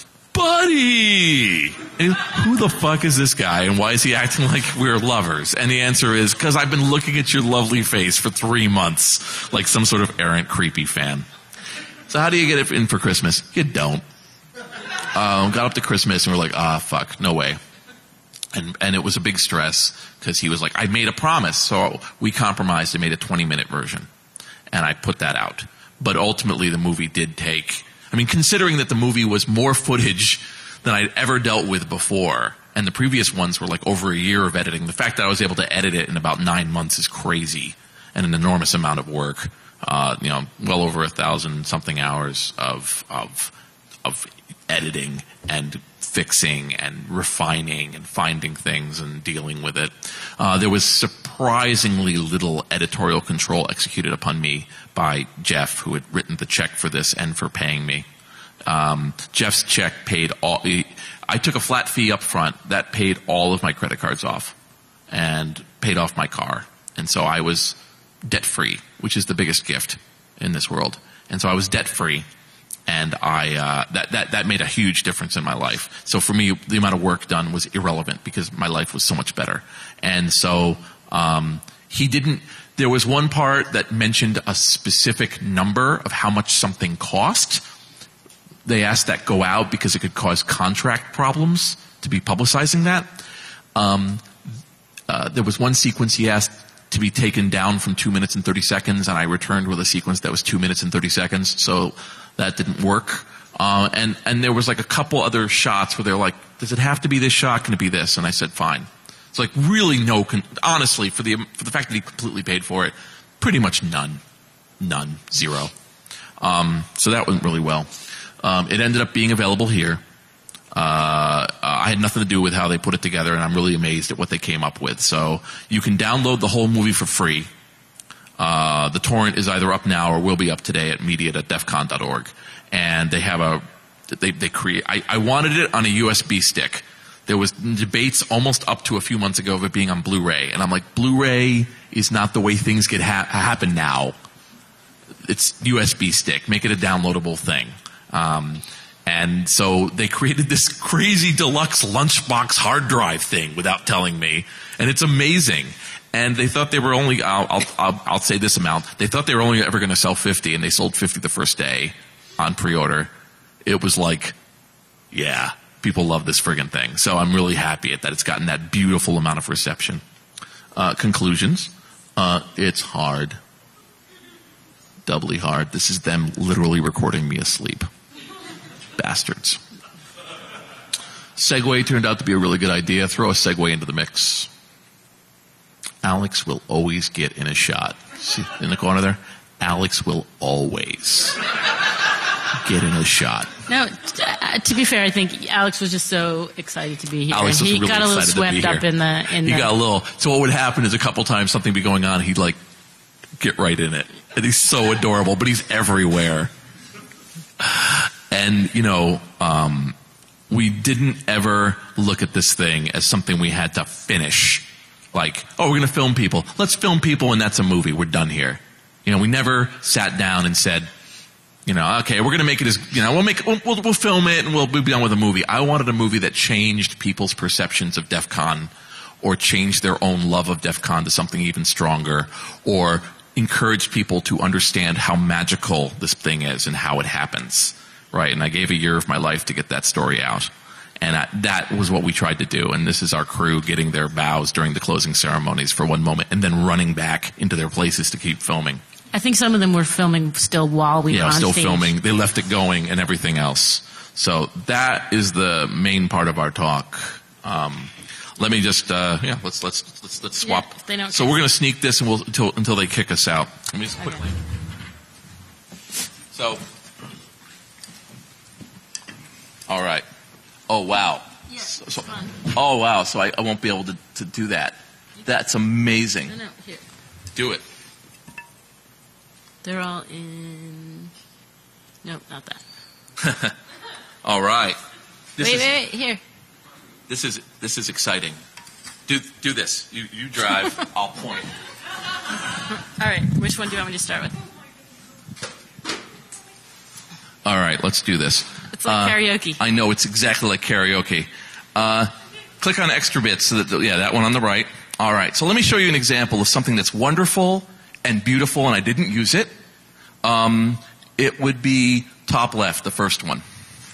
Speaker 1: buddy! And who the fuck is this guy, and why is he acting like we're lovers? And the answer is, because I've been looking at your lovely face for three months like some sort of errant, creepy fan. So how do you get it in for Christmas? You don't. Um, got up to Christmas, and we're like, ah, fuck, no way. And and it was a big stress, because he was like, I made a promise. So we compromised and made a twenty-minute version. And I put that out. But ultimately, the movie did take... I mean, considering that the movie was more footage than I'd ever dealt with before, and the previous ones were like over a year of editing, the fact that I was able to edit it in about nine months is crazy, and an enormous amount of work. Uh, you know, well over a thousand something hours of of of editing and fixing and refining and finding things and dealing with it. Uh, there was surprisingly little editorial control executed upon me by Jeff, who had written the check for this and for paying me. Um, Jeff's check paid all, I took a flat fee up front that paid all of my credit cards off and paid off my car. And so I was debt free, which is the biggest gift in this world. And so I was debt free. And I, uh, that, that, that made a huge difference in my life. So for me, the amount of work done was irrelevant because my life was so much better. And so, um, he didn't, there was one part that mentioned a specific number of how much something cost. They asked that go out because it could cause contract problems to be publicizing that. Um, uh, there was one sequence he asked to be taken down from two minutes and thirty seconds, and I returned with a sequence that was two minutes and thirty seconds. So, that didn't work. Uh, and, and there was like a couple other shots where they're like, does it have to be this shot? Can it be this? And I said, fine. It's like really no, con- honestly, for the, for the fact that he completely paid for it, pretty much none. None. Zero. Um, so that went really well. Um, it ended up being available here. Uh, I had nothing to do with how they put it together, and I'm really amazed at what they came up with. So you can download the whole movie for free. Uh, the torrent is either up now or will be up today at media dot defcon dot org. And they have a, they, they create, I, I wanted it on a U S B stick. There was debates almost up to a few months ago of it being on Blu-ray. And I'm like, Blu-ray is not the way things get ha- happen now. It's U S B stick. Make it a downloadable thing. Um, and so they created this crazy deluxe lunchbox hard drive thing without telling me. And it's amazing. And they thought they were only, I'll, I'll, I'll, I'll say this amount, they thought they were only ever going to sell fifty, and they sold fifty the first day on pre-order. It was like, yeah, people love this friggin' thing. So I'm really happy at that it's gotten that beautiful amount of reception. Uh, conclusions. Uh, it's hard. Doubly hard. This is them literally recording me asleep. Bastards. Segway turned out to be a really good idea. Throw a Segway into the mix. Alex will always get in a shot. See, in the corner there? Alex will always get in a shot.
Speaker 2: No, t- uh, to be fair, I think Alex was just so excited to be here.
Speaker 1: Alex was
Speaker 2: he
Speaker 1: really
Speaker 2: got a little
Speaker 1: excited
Speaker 2: swept
Speaker 1: to be here.
Speaker 2: up in the in
Speaker 1: He
Speaker 2: the,
Speaker 1: got a little. So what would happen is a couple times something would be going on, he'd like get right in it. And he's so adorable, but he's everywhere. And, you know, um, we didn't ever look at this thing as something we had to finish. Like, oh, we're going to film people. Let's film people, and that's a movie. We're done here. You know, we never sat down and said, you know, okay, we're going to make it as, you know, we'll make, we'll, we'll, we'll film it and we'll be done with a movie. I wanted a movie that changed people's perceptions of DEF CON, or changed their own love of DEF CON to something even stronger, or encourage people to understand how magical this thing is and how it happens, right? And I gave a year of my life to get that story out. And I, that was what we tried to do. And this is our crew getting their bows during the closing ceremonies for one moment and then running back into their places to keep filming.
Speaker 2: I think some of them were filming still while we
Speaker 1: yeah,
Speaker 2: were on
Speaker 1: still
Speaker 2: stage.
Speaker 1: filming. They left it going and everything else. So that is the main part of our talk. Um, let me just, uh, yeah, let's let's let's let's swap.
Speaker 2: Yeah, they don't
Speaker 1: so we're going to sneak this and we'll, until until they kick us out. Let me just
Speaker 2: Okay.
Speaker 1: quickly. So, all right. Oh wow.
Speaker 2: Yeah,
Speaker 1: So-
Speaker 2: it's
Speaker 1: so-
Speaker 2: fun.
Speaker 1: oh wow. So I, I won't be able to, to do that. That's amazing.
Speaker 2: No, no, here.
Speaker 1: Do it.
Speaker 2: They're all in... No, not that.
Speaker 1: All right. This
Speaker 2: wait,
Speaker 1: is,
Speaker 2: wait, wait, here.
Speaker 1: This is this is exciting. Do do this. You you drive. I'll point.
Speaker 2: All right, which one do you want me to start with?
Speaker 1: All right, let's do this.
Speaker 2: It's like
Speaker 1: Uh,
Speaker 2: karaoke.
Speaker 1: I know, it's exactly like karaoke. Uh, click on extra bits. So that, yeah, that one on the right. All right, so let me show you an example of something that's wonderful and beautiful, and I didn't use it. Um, it would be top left, the first one.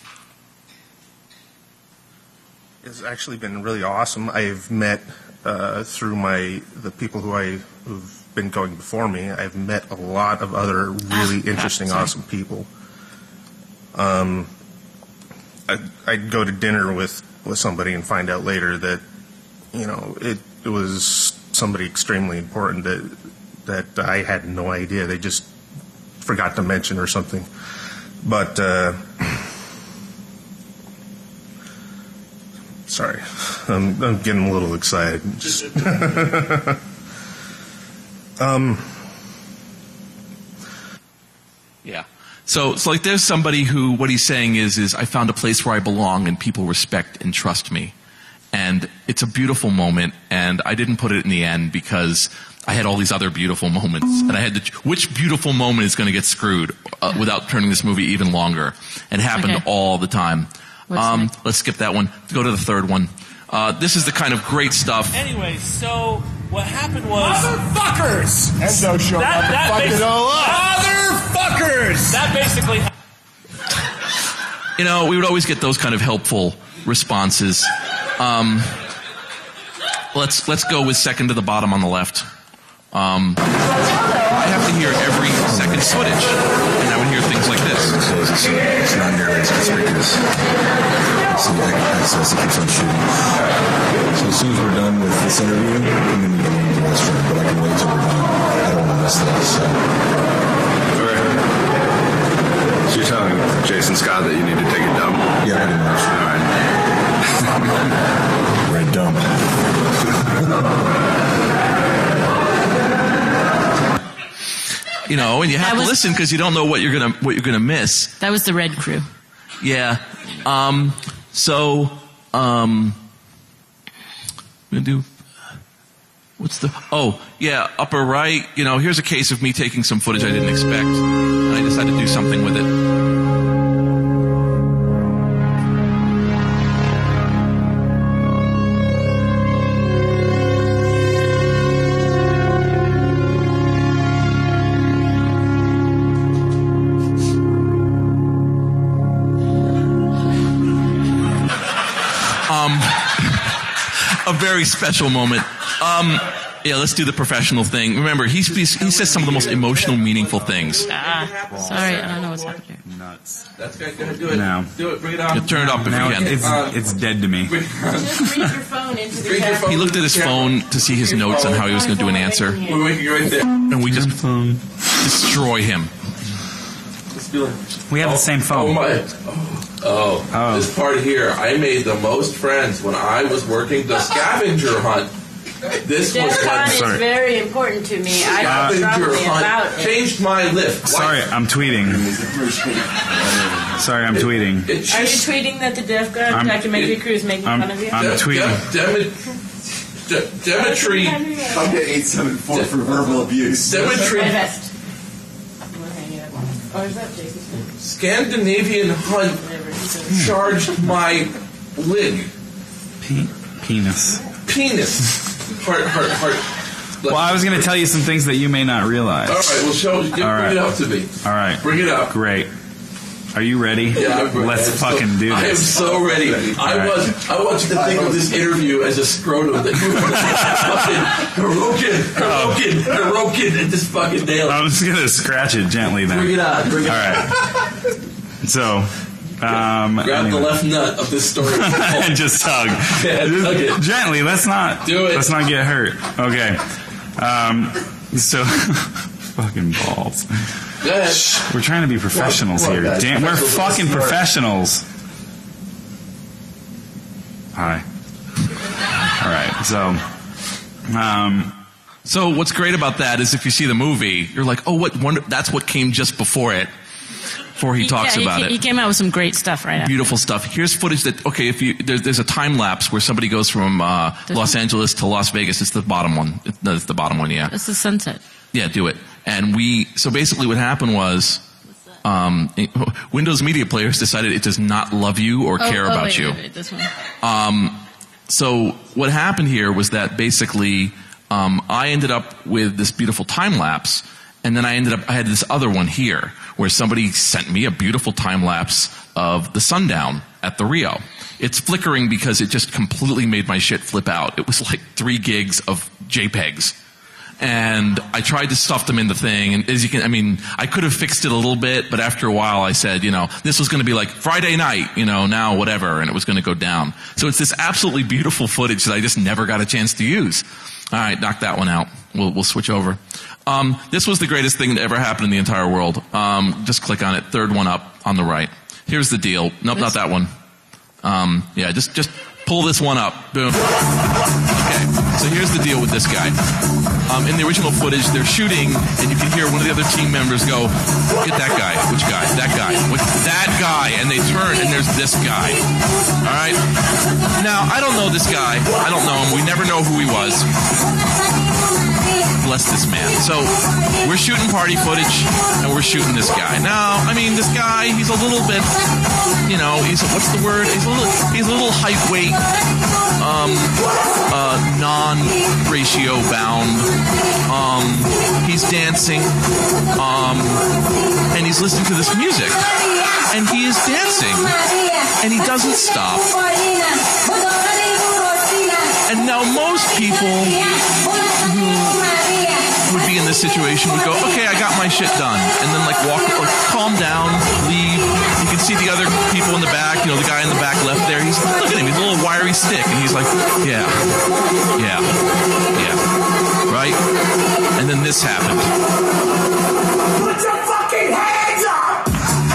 Speaker 3: It's actually been really awesome. I've met uh, through my the people who I who've been going before me. I've met a lot of other really
Speaker 2: Ah,
Speaker 3: interesting,
Speaker 2: sorry.
Speaker 3: awesome people. Um, I'd, I'd go to dinner with, with somebody and find out later that you know it, it was somebody extremely important that that I had no idea. They just forgot to mention or something. But uh, sorry, I'm, I'm getting a little excited. Just um,
Speaker 1: Yeah. So, so like there's somebody who, what he's saying is, is I found a place where I belong and people respect and trust me. And it's a beautiful moment, and I didn't put it in the end because I had all these other beautiful moments, and I had to, which beautiful moment is going to get screwed uh, without turning this movie even longer? It happened
Speaker 2: Okay.
Speaker 1: all the time.
Speaker 2: What's
Speaker 1: Um,
Speaker 2: next?
Speaker 1: let's skip that one. Go to the third one. Uh, this is the kind of great stuff.
Speaker 4: Anyway, so what happened was
Speaker 5: Motherfuckers! Enzo showed
Speaker 4: That-
Speaker 5: up and
Speaker 4: that
Speaker 5: fucked
Speaker 4: makes-
Speaker 5: it all up. Motherfuckers!
Speaker 4: that basically.
Speaker 1: You know, we would always get those kind of helpful responses. Um, let's let's go with second to the bottom on the left. Um, I have to hear every second footage, and I would hear things like this.
Speaker 6: So it's, it's not nearly as conspicuous. So you have access, it keeps on shooting. So as soon as we're done with this interview, I'm going to need to go to the restroom, but I can wait till we're done. I don't want to miss that, so.
Speaker 7: So you're telling Jason Scott that you need to take a dump?
Speaker 6: Yeah, pretty much.
Speaker 7: All right.
Speaker 6: Red dump.
Speaker 1: You know, and you have
Speaker 2: That
Speaker 1: to
Speaker 2: was-
Speaker 1: listen because you don't know what you're gonna what you're gonna miss.
Speaker 2: That was the red crew.
Speaker 1: Yeah. Um, so, um, I'm gonna do. What's the? Oh, yeah, upper right. You know, here's a case of me taking some footage I didn't expect, and I decided to do something with it. A very special moment. Um, yeah, let's do the professional thing. Remember, he speaks, he says some of the most emotional, meaningful things.
Speaker 2: Ah, sorry, I don't know what's happening.
Speaker 8: Nuts.
Speaker 1: That's good. Go ahead, do it.
Speaker 8: No.
Speaker 1: Do it. Bring it on. Turn it up if
Speaker 8: Now
Speaker 1: you can.
Speaker 8: it's it's dead to me.
Speaker 2: Just read your phone into the camera.
Speaker 1: He looked at his phone to see his notes on how he was going to do an answer, and we just destroy him.
Speaker 8: We have the same
Speaker 9: Oh
Speaker 8: phone.
Speaker 9: my! Oh,
Speaker 8: Oh.
Speaker 9: this part here. I made the most friends when I was working the scavenger hunt. This was
Speaker 2: DEF CON
Speaker 9: what
Speaker 2: is
Speaker 8: Sorry.
Speaker 2: very important to me. I know
Speaker 9: scavenger
Speaker 2: probably about
Speaker 9: hunt
Speaker 2: it.
Speaker 9: changed my life.
Speaker 8: Sorry, I'm tweeting. Sorry, I'm tweeting.
Speaker 9: It
Speaker 2: Are you
Speaker 9: just,
Speaker 2: tweeting that the DEF CON
Speaker 8: I'm-
Speaker 2: documentary crew is making
Speaker 8: I'm-
Speaker 2: fun of you?
Speaker 8: I'm- tweeting.
Speaker 9: Demi- De- Demetri,
Speaker 6: I'll get eight seven four for verbal abuse.
Speaker 9: Demetri,
Speaker 2: Red vest. We're hanging up. Oh, is that Jason's name?
Speaker 9: Scandinavian hunt
Speaker 2: Whatever. he says.
Speaker 9: charged my lig,
Speaker 8: Pe- penis.
Speaker 9: penis, heart, heart, heart.
Speaker 8: Well, I was going to tell you some things that you may not realize.
Speaker 9: All right, well, show, give,
Speaker 8: All right.
Speaker 9: bring it up to me.
Speaker 8: All right.
Speaker 9: Bring it up.
Speaker 8: Great. Are you ready?
Speaker 9: Yeah, I'm ready.
Speaker 8: Let's
Speaker 9: I'm
Speaker 8: fucking
Speaker 9: so,
Speaker 8: do this.
Speaker 9: I am so ready. I
Speaker 8: right.
Speaker 9: want, I want you to think of this interview as a scrotum that you fucking Hirokin, Hirokin, Hirokin, and just fucking nail it.
Speaker 8: I'm just going to scratch it gently then.
Speaker 9: Bring it on. Bring it
Speaker 8: All
Speaker 9: on.
Speaker 8: right. So, um,
Speaker 9: Grab
Speaker 8: anyway.
Speaker 9: the left nut of this story.
Speaker 8: and just tug.
Speaker 9: Yeah,
Speaker 8: Just
Speaker 9: tug it.
Speaker 8: Gently. Let's not.
Speaker 9: Do it.
Speaker 8: Let's not get hurt. Okay. Um, so, fucking balls.
Speaker 9: Go ahead.
Speaker 8: We're trying to be professionals
Speaker 9: Come on,
Speaker 8: here.
Speaker 9: guys.
Speaker 8: Damn, we're
Speaker 9: Professionals
Speaker 8: fucking
Speaker 9: are smart.
Speaker 8: professionals. Hi. All right. So, um,
Speaker 1: So what's great about that is if you see the movie, you're like, oh, what? Wonder, that's what came just before it. Before he, talks
Speaker 2: yeah,
Speaker 1: about
Speaker 2: he,
Speaker 1: it.
Speaker 2: He came out with some great stuff right after.
Speaker 1: Beautiful stuff. Here's footage that, okay, if you, there's, there's a time lapse where somebody goes from uh, Los Angeles to Las Vegas. It's the bottom one. It, no, it's the bottom one, yeah.
Speaker 2: That's the sunset.
Speaker 1: Yeah, do it. And we, so basically what happened was, um, Windows Media Players decided it does not love you or
Speaker 2: Oh,
Speaker 1: care
Speaker 2: oh,
Speaker 1: about
Speaker 2: wait,
Speaker 1: you.
Speaker 2: wait, wait, this one.
Speaker 1: Um, so what happened here was that basically, um, I ended up with this beautiful time lapse, and then I ended up, I had this other one here, where somebody sent me a beautiful time lapse of the sundown at the Rio. It's flickering because it just completely made my shit flip out. It was like three gigs of JPEGs. And I tried to stuff them in the thing, and as you can, I mean, I could have fixed it a little bit, but after a while I said, you know, this was going to be like Friday night, you know, now whatever, and it was going to go down. So it's this absolutely beautiful footage that I just never got a chance to use. All right, knock that one out. We'll, we'll switch over. Um, this was the greatest thing that ever happened in the entire world. Um, just click on it. Third one up on the right. Here's the deal. Nope, not that one. Um, yeah, just, just pull this one up. Boom. Okay, so here's the deal with this guy. Um, in the original footage, they're shooting, and you can hear one of the other team members go, "Get that guy." Which guy? That guy. Which, that guy. And they turn, and there's this guy. All right? Now, I don't know this guy. I don't know him. We never know who he was. Bless this man. So, we're shooting party footage, and we're shooting this guy. Now, I mean, this guy, he's a little bit, you know, he's, what's the word? He's a little, he's a little height weight, um, uh, non-ratio bound. Um, he's dancing, um, and he's listening to this music. And he is dancing, and he doesn't stop. And now most people who would be in this situation would go, okay, I got my shit done. And then like walk, or calm down, leave. You can see the other people in the back, you know, the guy in the back left there. He's, look at him, he's a little wiry stick. And he's like, yeah, yeah, yeah, right? And then this happened.
Speaker 5: Put your fucking hands up!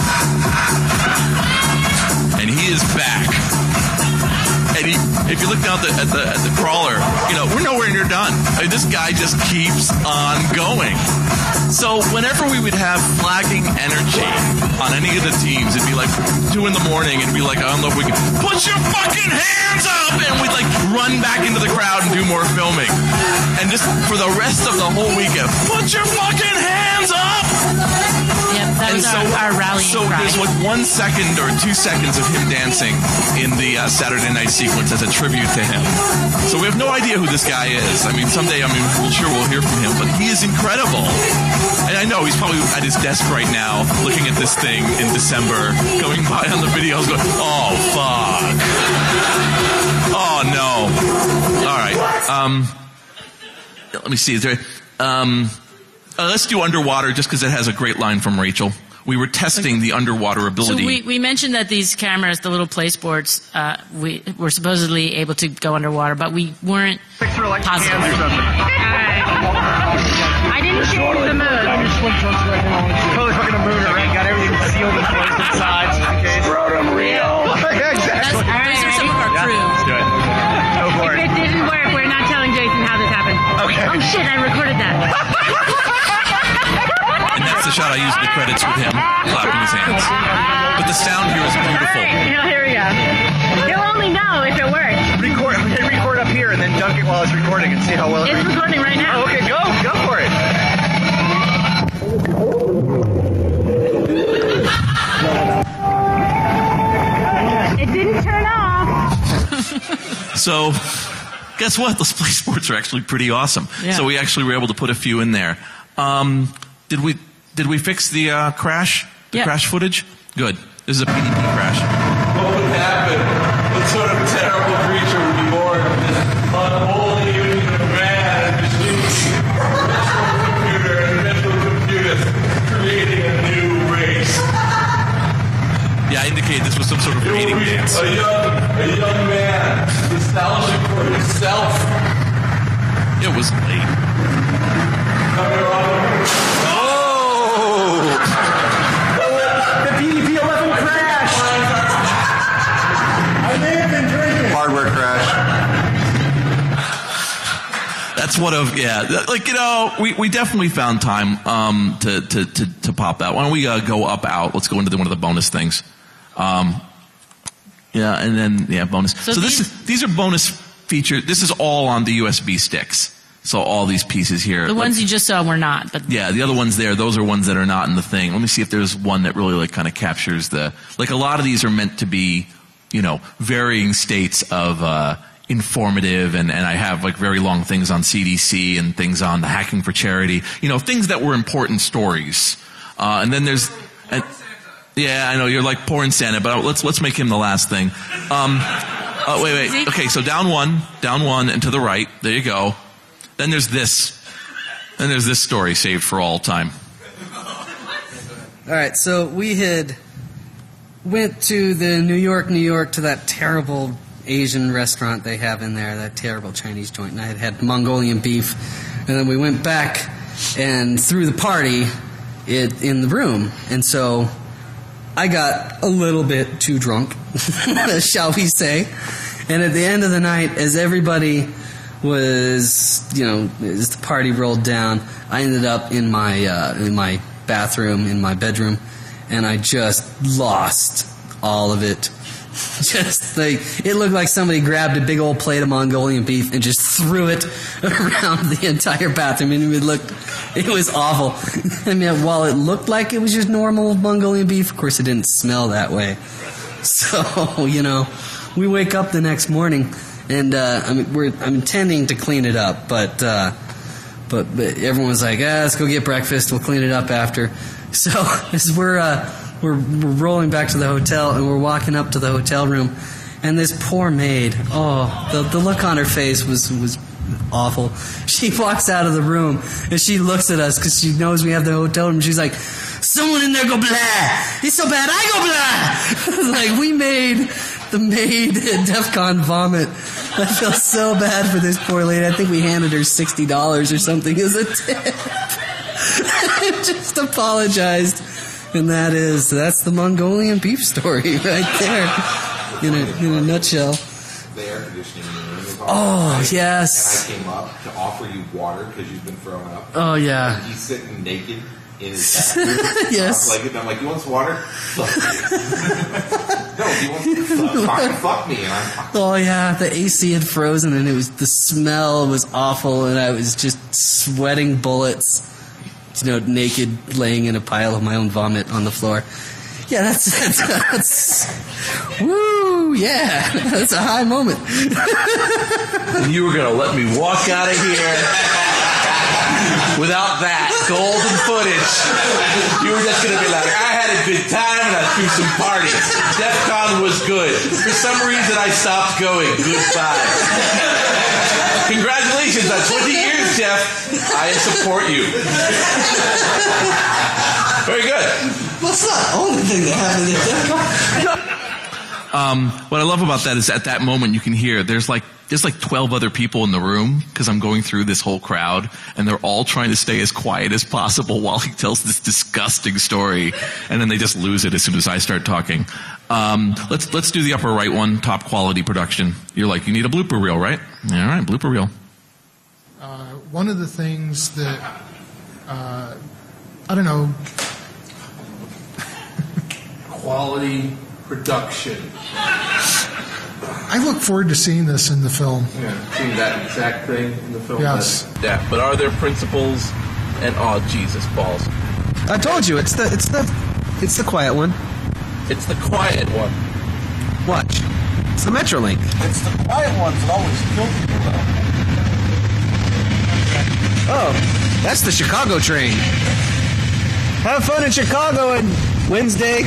Speaker 1: And he is back. And he, if you look down at the, at the at the crawler, you know, we're nowhere near done. I mean, this guy just keeps on going. So whenever we would have flagging energy on any of the teams, it'd be like two in the morning, and it'd be like, I don't know if we can put your fucking hands up, and we'd like run back into the crowd and do more filming. And just for the rest of the whole weekend, put your fucking hands up.
Speaker 2: Yep, that
Speaker 1: And
Speaker 2: was
Speaker 1: so,
Speaker 2: our, our rallying
Speaker 1: so
Speaker 2: cry.
Speaker 1: there's like one second or two seconds of him dancing in the uh, Saturday night sequence as a tribute to him. So we have no idea who this guy is. I mean, someday, I mean, we're sure we'll hear from him, but he is incredible. And I know he's probably at his desk right now, looking at this thing in December, going by on the videos, going, "Oh fuck! Oh no! All right, um, let me see. Is there? Um, uh, let's do underwater, just because it has a great line from Rachel. We were testing the underwater ability.
Speaker 2: So we, we mentioned that these cameras, the little play sports, uh, we were supposedly able to go underwater, but we weren't positive.
Speaker 10: I didn't change the mood.
Speaker 5: Totally fucking a mooner, right? Got everything sealed and closed inside. Okay. Scrotum real.
Speaker 2: That's, those are some of our crew.
Speaker 5: Let's do it. Go for
Speaker 10: If
Speaker 5: it.
Speaker 10: it didn't work, we're not telling Jason how this happened.
Speaker 5: Okay.
Speaker 10: Oh shit, I recorded that.
Speaker 1: And that's the shot I used in the credits with him clapping his hands. But the sound here is beautiful.
Speaker 10: Alright, you know, here we go. You'll only know if it works.
Speaker 5: Record, hit record up here and then dunk it while it's recording and see how well it
Speaker 10: It's recording right now.
Speaker 5: Oh, okay, go, go for it.
Speaker 10: It didn't turn off.
Speaker 1: So guess what? Those play sports are actually pretty awesome.
Speaker 2: Yeah.
Speaker 1: So we actually were able to put a few in there. Um, did we did we fix the uh, crash? The
Speaker 2: Yeah.
Speaker 1: crash footage? Good. This is a P D P crash.
Speaker 9: What would happen? What sort of terrible creature would be born from this unholy union of man and machine? Mental computer and mental computer creating a new race.
Speaker 1: Yeah, I indicated this was some sort of mating dance.
Speaker 9: A young, a young man, nostalgic for himself.
Speaker 1: It was late.
Speaker 5: Oh! The P D P eleven crash! I may have been drinking.
Speaker 6: Hardware crash.
Speaker 1: That's one of, yeah, like, you know, we, we definitely found time um, to, to, to, to pop that. Why don't we uh, go up, out? Let's go into the, one of the bonus things. Um, yeah, and then, yeah, bonus. So,
Speaker 2: So
Speaker 1: this
Speaker 2: these-
Speaker 1: is, these are bonus features. This is all on the U S B sticks. So all these pieces here.
Speaker 2: The
Speaker 1: like,
Speaker 2: ones you just saw were not, but
Speaker 1: yeah, the other ones there, those are ones that are not in the thing. Let me see if there's one that really like kind of captures the, like a lot of these are meant to be, you know, varying states of, uh, informative, and, and I have like very long things on C D C and things on the Hacking for Charity, you know, things that were important stories. Uh, and then there's, and, yeah, I know you're like porn Santa, but let's, let's make him the last thing. Um, uh, wait, wait. Okay. So down one, down one and to the right. There you go. Then there's this. Then there's this story saved for all time.
Speaker 11: All right, so we had went to the New York, New York, to that terrible Asian restaurant they have in there, that terrible Chinese joint, and I had had Mongolian beef, and then we went back and threw the party it, in the room, and so I got a little bit too drunk, shall we say, and at the end of the night, as everybody was, you know, as the party rolled down, I ended up in my uh, in my bathroom, in my bedroom, and I just lost all of it. Just like, it looked like somebody grabbed a big old plate of Mongolian beef and just threw it around the entire bathroom, and it would look, it was awful. I mean, while it looked like it was just normal Mongolian beef, of course it didn't smell that way. So, you know, we wake up the next morning, and uh, I mean, we're I'm intending to clean it up, but uh, but but everyone's like, ah, let's go get breakfast. We'll clean it up after. So as we're uh, we're, we're rolling back to the hotel, and we're walking up to the hotel room, and this poor maid, oh, the the look on her face was was awful. She walks out of the room, and she looks at us because she knows we have the hotel room. She's like, someone in there go blah. It's so bad, I go blah. Like, we made the maid at DEF CON vomit. I feel so bad for this poor lady. I think we handed her sixty dollars or something as a tip. Just apologized. And that is, that's the Mongolian beef story right there. In a, in a nutshell.
Speaker 12: The air conditioning in the room is on.
Speaker 11: Oh, yes.
Speaker 12: And I came up to offer you water because you've been throwing up.
Speaker 11: Oh, yeah.
Speaker 12: And he's sitting naked in his bathroom.
Speaker 11: Yes.
Speaker 12: Like, and I'm like, you want some water? Fuck you. No, he wants to fuck, fucking fuck me. And I'm
Speaker 11: Oh yeah, the A C had frozen, and it was, the smell was awful, and I was just sweating bullets. You know, naked, laying in a pile of my own vomit on the floor. Yeah, that's that's, that's woo, yeah, that's a high moment.
Speaker 9: And you were gonna let me walk out of here without that golden footage. You were just gonna be like, I had a good time and I threw some parties. DEF CON was good. For some reason, I stopped going. Goodbye. Congratulations on twenty years, Jeff. I support you. Very good.
Speaker 11: What's the only thing that happened at DEF CON?
Speaker 1: Um, what I love about that is at that moment you can hear there's like there's like twelve other people in the room because I'm going through this whole crowd, and they're all trying to stay as quiet as possible while he tells this disgusting story, and then they just lose it as soon as I start talking. Um, let's let's do the upper right one, top quality production. You're like, you need a blooper reel, right? All right, blooper reel.
Speaker 13: Uh, one of the things that uh, I don't know.
Speaker 9: Quality production.
Speaker 13: I look forward to seeing this in the film.
Speaker 9: Yeah, seeing that exact thing in the film.
Speaker 13: Yes.
Speaker 9: Yeah, but are there principles? And oh, Jesus balls!
Speaker 11: I told you, it's the it's the it's the quiet one.
Speaker 9: It's the quiet one.
Speaker 11: Watch.
Speaker 14: It's the Metrolink.
Speaker 12: It's the quiet ones that always kill people, though.
Speaker 14: Oh, that's the Chicago train. Have fun in Chicago on Wednesday.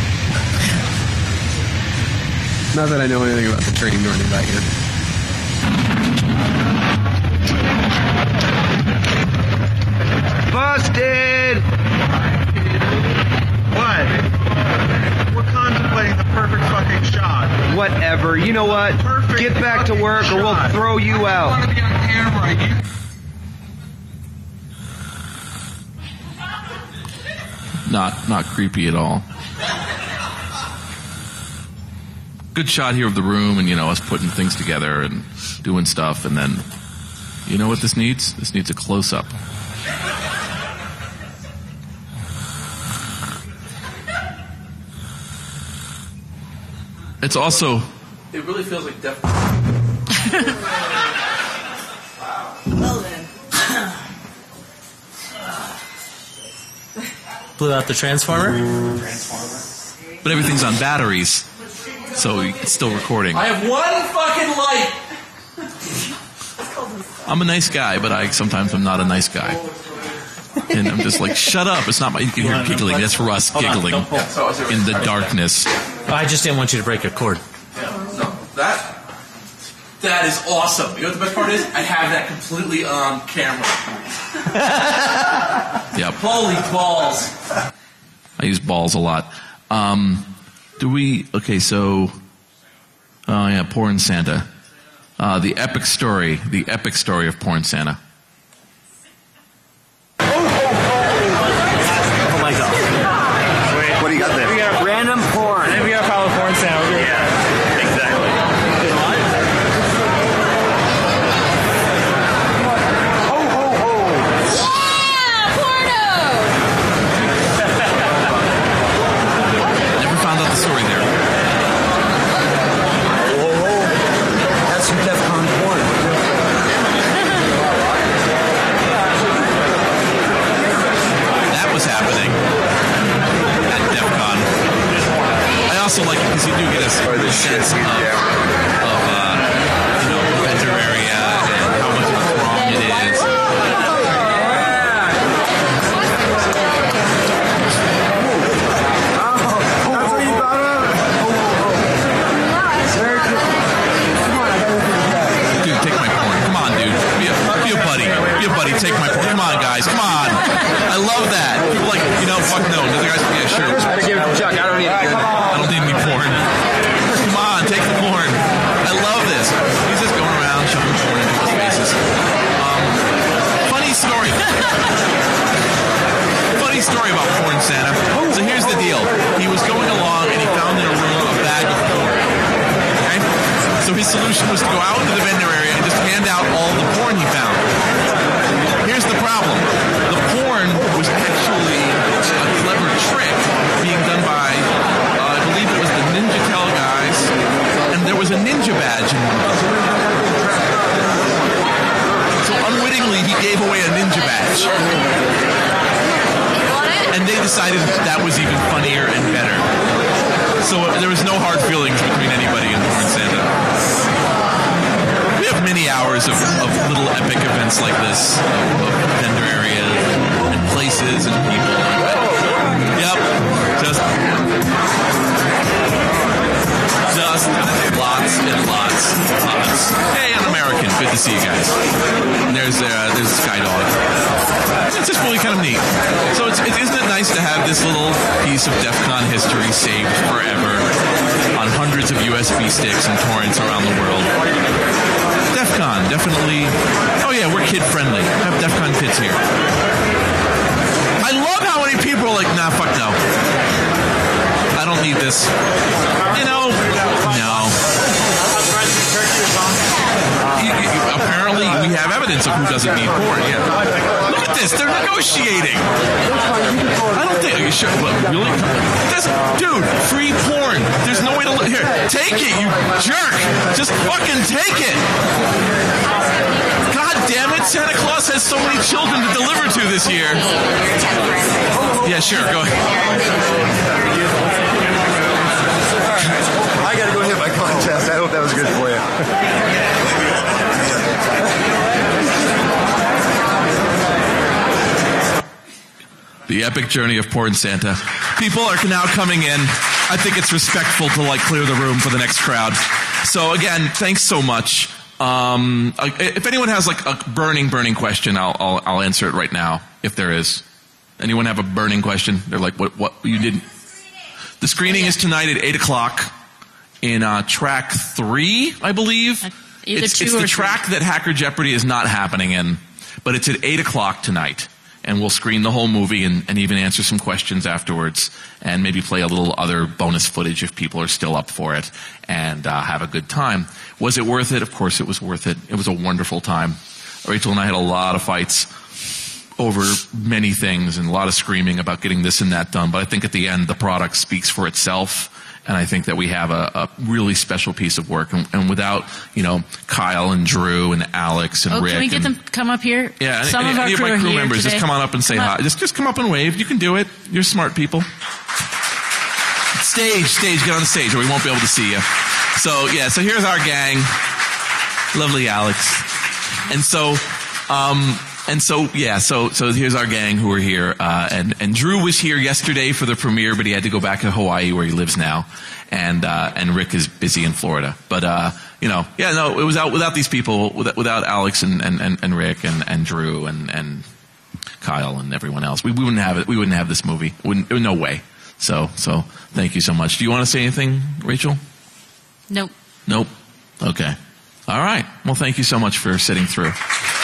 Speaker 14: Not that I know anything about the train or anything about here.
Speaker 5: Busted! What? We're contemplating the perfect fucking shot.
Speaker 14: Whatever. You know what?
Speaker 5: Perfect
Speaker 14: Get back to work or we'll
Speaker 5: shot.
Speaker 14: throw you
Speaker 5: I
Speaker 14: out.
Speaker 5: want to be on camera. You...
Speaker 1: Not not creepy at all. Good shot here of the room and, you know, us putting things together and doing stuff, and then, you know what this needs? This needs a close-up. It's also...
Speaker 12: It really feels like Def.
Speaker 2: Well then.
Speaker 15: Blew out the transformer?
Speaker 1: But everything's on batteries, so it's still recording.
Speaker 12: I have one fucking light.
Speaker 1: I'm a nice guy, but I sometimes I'm not a nice guy. And I'm just like, shut up. It's not my... You can hear giggling. That's for us giggling in the darkness.
Speaker 15: I just didn't want you to break a cord.
Speaker 12: That that is awesome. You know what the best part is? I have that completely on camera.
Speaker 1: Yep.
Speaker 12: Holy balls.
Speaker 1: I use balls a lot. Um, do we... Okay, so... Oh, yeah, Porn Santa. Uh, the epic story. The epic story of Porn Santa.
Speaker 15: Oh my god.
Speaker 5: Wait, what do you got there?
Speaker 15: We got random porn.
Speaker 5: Maybe we got follow porn sound. Yeah, exactly. Ho, ho, ho.
Speaker 1: Never found out the story there.
Speaker 6: Whoa, whoa. That's some DEFCON porn.
Speaker 1: That was happening at DEFCON. I also like it because you do get a sense of, of uh, you know, the vendor area and how much of a throng it is. Dude, take my porn. Come on, dude. Be a, be a buddy. Be a buddy. Take my porn. Come on, guys. Come on. I love that. People like, you know, fuck no. The other guys, yeah, sure.
Speaker 14: Chuck, I don't need it.
Speaker 1: I don't need any porn. Come on, take the porn. I love this. He's just going around shoving porn in people's faces. Um, funny story. Funny story about Porn Santa. So here's the deal. He was going along and he found in a room a bag of porn. Okay? So his solution was to go out into the vendor area and just hand out all the porn he found. Here's the problem. The porn was actually a clever trick being done by, uh, I believe it was the Ninja Tell guys, and there was a ninja badge in one of them. So unwittingly, he gave away a ninja badge. And they decided that was even funnier and better. So uh, there was no hard feelings between anybody and Porn Santa. We have many hours of, of little epic events like this, of, of vendor areas and places and people. Yep, just, just lots and lots and lots. Hey, I'm American. Good to see you guys. And there's uh, there's Sky Dog. It's just really kind of neat. So it's, it, isn't it nice to have this little piece of DEFCON history saved forever on hundreds of U S B sticks and torrents around the world? DEFCON, definitely. Oh yeah, we're kid friendly. I have DEFCON kids here. I love how many people are like, nah, fuck no. I don't need this. You know, no. You, you, apparently, we have evidence of who doesn't need porn. Yeah. Look at this. They're negotiating. I don't think. Are you sure? What, really? This, dude, free porn. There's no way to look. Here, take it, you jerk. Just fucking take it. God damn it. Santa Claus has so many children to deliver to this year. Yeah, sure. Go ahead.
Speaker 6: I gotta go hit my contest.
Speaker 3: Thanks. I hope that was good for you.
Speaker 1: The epic journey of Porn Santa. People are now coming in. I think it's respectful to like clear the room for the next crowd. So again, thanks so much. Um, if anyone has like a burning, burning question, I'll, I'll, I'll answer it right now. If there is, anyone have a burning question? They're like, what, what you didn't? The screening is tonight at eight o'clock in uh, track three, I believe.
Speaker 2: Either
Speaker 1: it's
Speaker 2: two
Speaker 1: it's
Speaker 2: or
Speaker 1: the
Speaker 2: three.
Speaker 1: track that Hacker Jeopardy is not happening in, but it's at eight o'clock tonight. And we'll screen the whole movie and, and even answer some questions afterwards and maybe play a little other bonus footage if people are still up for it and uh, have a good time. Was it worth it? Of course it was worth it. It was a wonderful time. Rachel and I had a lot of fights over many things and a lot of screaming about getting this and that done. But I think at the end the product speaks for itself. And I think that we have a, a really special piece of work. And, and without, you know, Kyle and Drew and Alex and
Speaker 2: Oh,
Speaker 1: Rick.
Speaker 2: can we get
Speaker 1: and,
Speaker 2: them to come up here?
Speaker 1: Yeah,
Speaker 2: Some
Speaker 1: any,
Speaker 2: of our
Speaker 1: any of
Speaker 2: crew
Speaker 1: my
Speaker 2: are
Speaker 1: crew
Speaker 2: here
Speaker 1: members,
Speaker 2: today.
Speaker 1: just come on up and say
Speaker 2: Come
Speaker 1: hi.
Speaker 2: up.
Speaker 1: Just, just come up and wave. You can do it. You're smart people. Stage, stage, get on the stage or we won't be able to see you. So, yeah, so here's our gang. Lovely Alex. And so, um, and so, yeah, so, so here's our gang who are here. Uh, and, and Drew was here yesterday for the premiere, but he had to go back to Hawaii where he lives now. And, uh, and Rick is busy in Florida. But, uh, you know, yeah, no, it was out without these people, without, without Alex and, and, and, and Rick and, and Drew and, and Kyle and everyone else. We, we wouldn't have it. We wouldn't have this movie. Wouldn't, no way. So, so thank you so much. Do you want to say anything, Rachel?
Speaker 2: Nope.
Speaker 1: Nope. Okay. All right. Well, thank you so much for sitting through.